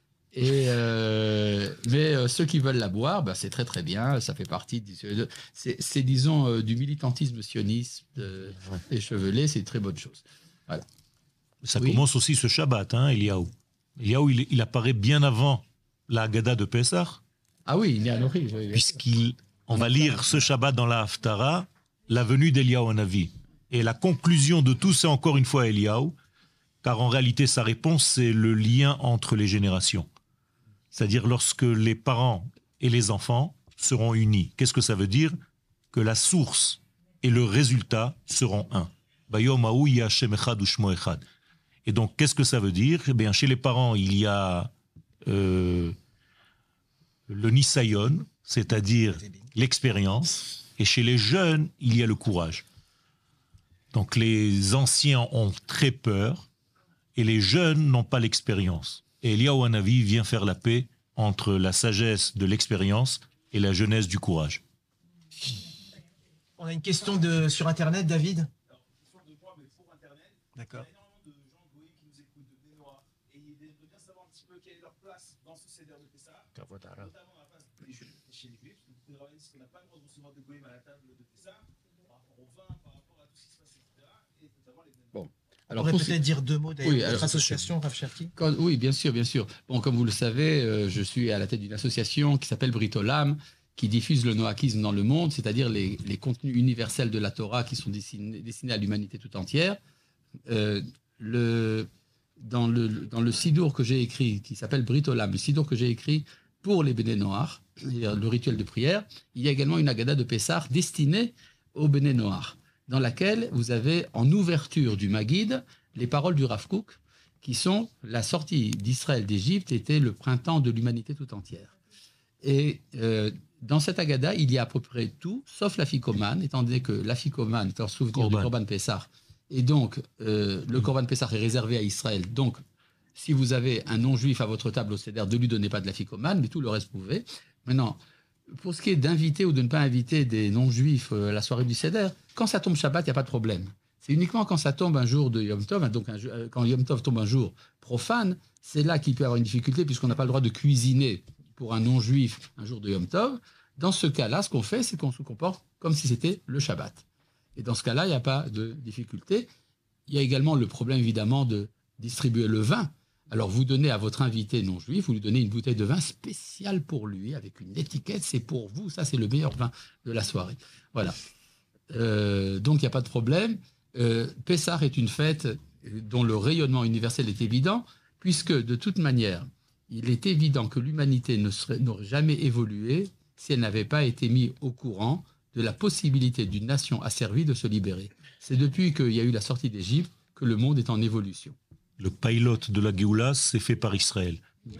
E: Mais ceux qui veulent la boire, c'est très très bien. Ça fait partie, c'est disons, du militantisme sioniste échevelé. C'est une très bonne chose. Voilà.
F: Ça commence aussi ce Shabbat, Eliyahu. Eliyahu, il apparaît bien avant la Haggadah de Pessah.
E: Ah oui, il est à Nori.
F: Puisqu'on va lire ce Shabbat dans la Haftara, la venue d'Eliyahu Hanavi. Et la conclusion de tout, c'est encore une fois Eliyahu, car en réalité, sa réponse, c'est le lien entre les générations. C'est-à-dire lorsque les parents et les enfants seront unis. Qu'est-ce que ça veut dire? Que la source et le résultat seront un. Bayom haou yeh Hashem echad u'shmo echad. Et donc, qu'est-ce que ça veut dire? Eh bien, chez les parents, il y a le nisayon, c'est-à-dire l'expérience, et chez les jeunes, il y a le courage. Donc, les anciens ont très peur, et les jeunes n'ont pas l'expérience. Et Eliyahu Hanavi vient faire la paix entre la sagesse de l'expérience et la jeunesse du courage.
G: On a une question sur Internet, David. D'accord.
E: Bon.
G: On pourrait peut-être dire deux mots de votre association, Rav Cherki.
E: Oui, bien sûr, bien sûr. Bon, comme vous le savez, je suis à la tête d'une association qui s'appelle Brit Olam, qui diffuse le noakisme dans le monde, c'est-à-dire les contenus universels de la Torah qui sont destinés à l'humanité tout entière. Dans le Sidour que j'ai écrit, qui s'appelle Brit Olam, le Sidour que j'ai écrit pour les Béné Noach, le rituel de prière, il y a également une Agada de Pessah destinée aux Béné Noach, dans laquelle vous avez en ouverture du Maguid les paroles du Rav Kook, qui sont la sortie d'Israël d'Égypte était le printemps de l'humanité tout entière. Et dans cette Agada, il y a à peu près tout, sauf l'afikoman, étant donné que l'afikoman est un souvenir du Korban Pessah. Et donc, le Korban Pessah est réservé à Israël. Donc, si vous avez un non-juif à votre table au Seder, ne lui donnez pas de l'afikoman, mais tout le reste, vous pouvez. Maintenant, pour ce qui est d'inviter ou de ne pas inviter des non-juifs à la soirée du Seder, quand ça tombe Shabbat, il n'y a pas de problème. C'est uniquement quand ça tombe un jour de Yom Tov, donc quand Yom Tov tombe un jour profane, c'est là qu'il peut y avoir une difficulté, puisqu'on n'a pas le droit de cuisiner pour un non-juif un jour de Yom Tov. Dans ce cas-là, ce qu'on fait, c'est qu'on se comporte comme si c'était le Shabbat. Et dans ce cas-là, il n'y a pas de difficulté. Il y a également le problème, évidemment, de distribuer le vin. Alors, vous donnez à votre invité non-juif, vous lui donnez une bouteille de vin spéciale pour lui, avec une étiquette, c'est pour vous, ça c'est le meilleur vin de la soirée. Voilà. Donc, il n'y a pas de problème. Pessah est une fête dont le rayonnement universel est évident, puisque, de toute manière, il est évident que l'humanité n'aurait jamais évolué si elle n'avait pas été mise au courant de la possibilité d'une nation asservie de se libérer. C'est depuis qu'il y a eu la sortie d'Égypte que le monde est en évolution.
F: Le pilote de la Géoula, c'est fait par Israël.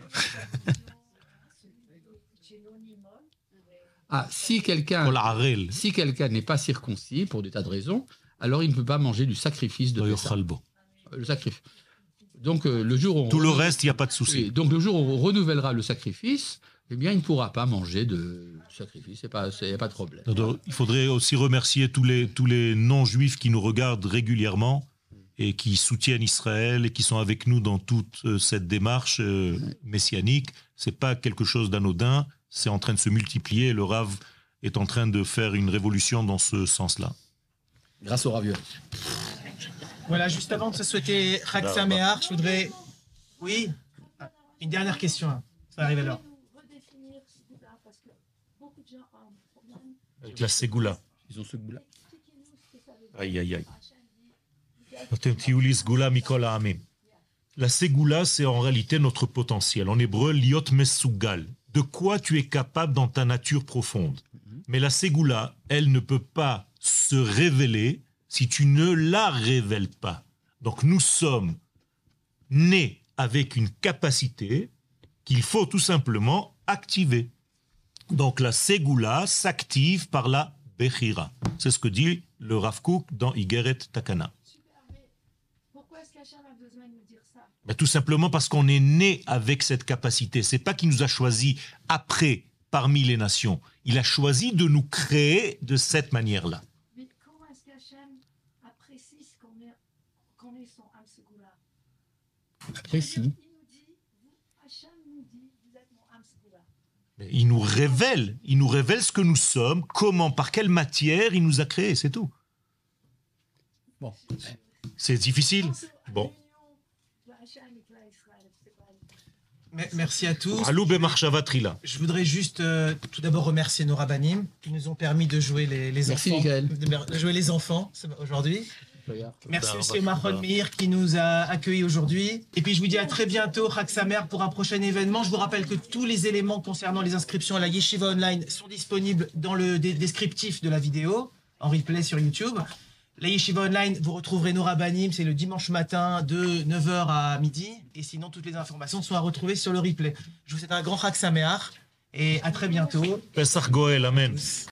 E: Si quelqu'un n'est pas circoncis, pour des tas de raisons, alors il ne peut pas manger du sacrifice de Pessah. Le sacrifice. Donc, le jour où
F: tout le reste, il n'y a pas de souci.
E: Donc, le jour où on renouvellera le sacrifice, eh bien, il ne pourra pas manger de sacrifice. Il n'y a pas de problème.
F: Donc, il faudrait aussi remercier tous les non-juifs qui nous regardent régulièrement et qui soutiennent Israël et qui sont avec nous dans toute cette démarche messianique. Ce n'est pas quelque chose d'anodin, c'est en train de se multiplier. Le Rav est en train de faire une révolution dans ce sens-là.
E: Grâce au Raviol.
G: Voilà, juste avant de se souhaiter Chag Sameach, je voudrais... Oui, une dernière question. Ça arrive alors.
F: Avec la Ségoula.
E: Ils ont ce goût-là.
F: Aïe, aïe, aïe. La Ségoula, c'est en réalité notre potentiel. En hébreu, liot mesugal. De quoi tu es capable dans ta nature profonde. Mais la Ségoula, elle ne peut pas se révéler si tu ne la révèles pas. Donc nous sommes nés avec une capacité qu'il faut tout simplement activer. Donc la Ségoula s'active par la Bechira. C'est ce que dit le Rav Kook dans Igeret Takana.
H: Pourquoi est-ce qu'Hachem a besoin de nous dire ça?
F: Tout simplement parce qu'on est né avec cette capacité. C'est pas qu'il nous a choisi après parmi les nations. Il a choisi de nous créer de cette manière-là.
H: Mais comment est-ce qu'Hachem apprécie qu'on est son Am Ségoula?
E: Apprécie.
H: Hachem nous dit, vous êtes mon Am Ségoula.
F: Il nous révèle ce que nous sommes, comment, par quelle matière il nous a créés, c'est tout.
E: Bon.
F: C'est difficile. Bon.
G: Merci à tous.
F: Je
G: voudrais juste tout d'abord remercier nos rabbinim qui nous ont permis de jouer les
E: Merci,
G: enfants.
E: Michael.
G: De jouer les enfants aujourd'hui. Merci aussi Mahon Meir qui nous a accueillis aujourd'hui. Et puis je vous dis à très bientôt, Chag Sameach, pour un prochain événement. Je vous rappelle que tous les éléments concernant les inscriptions à la Yeshiva Online sont disponibles dans le descriptif de la vidéo, en replay sur YouTube. La Yeshiva Online, vous retrouverez nos rabbanim, c'est le dimanche matin de 9h à midi. Et sinon, toutes les informations sont à retrouver sur le replay. Je vous souhaite un grand Chag Sameach et à très bientôt.
F: Pesach Goel, Amen.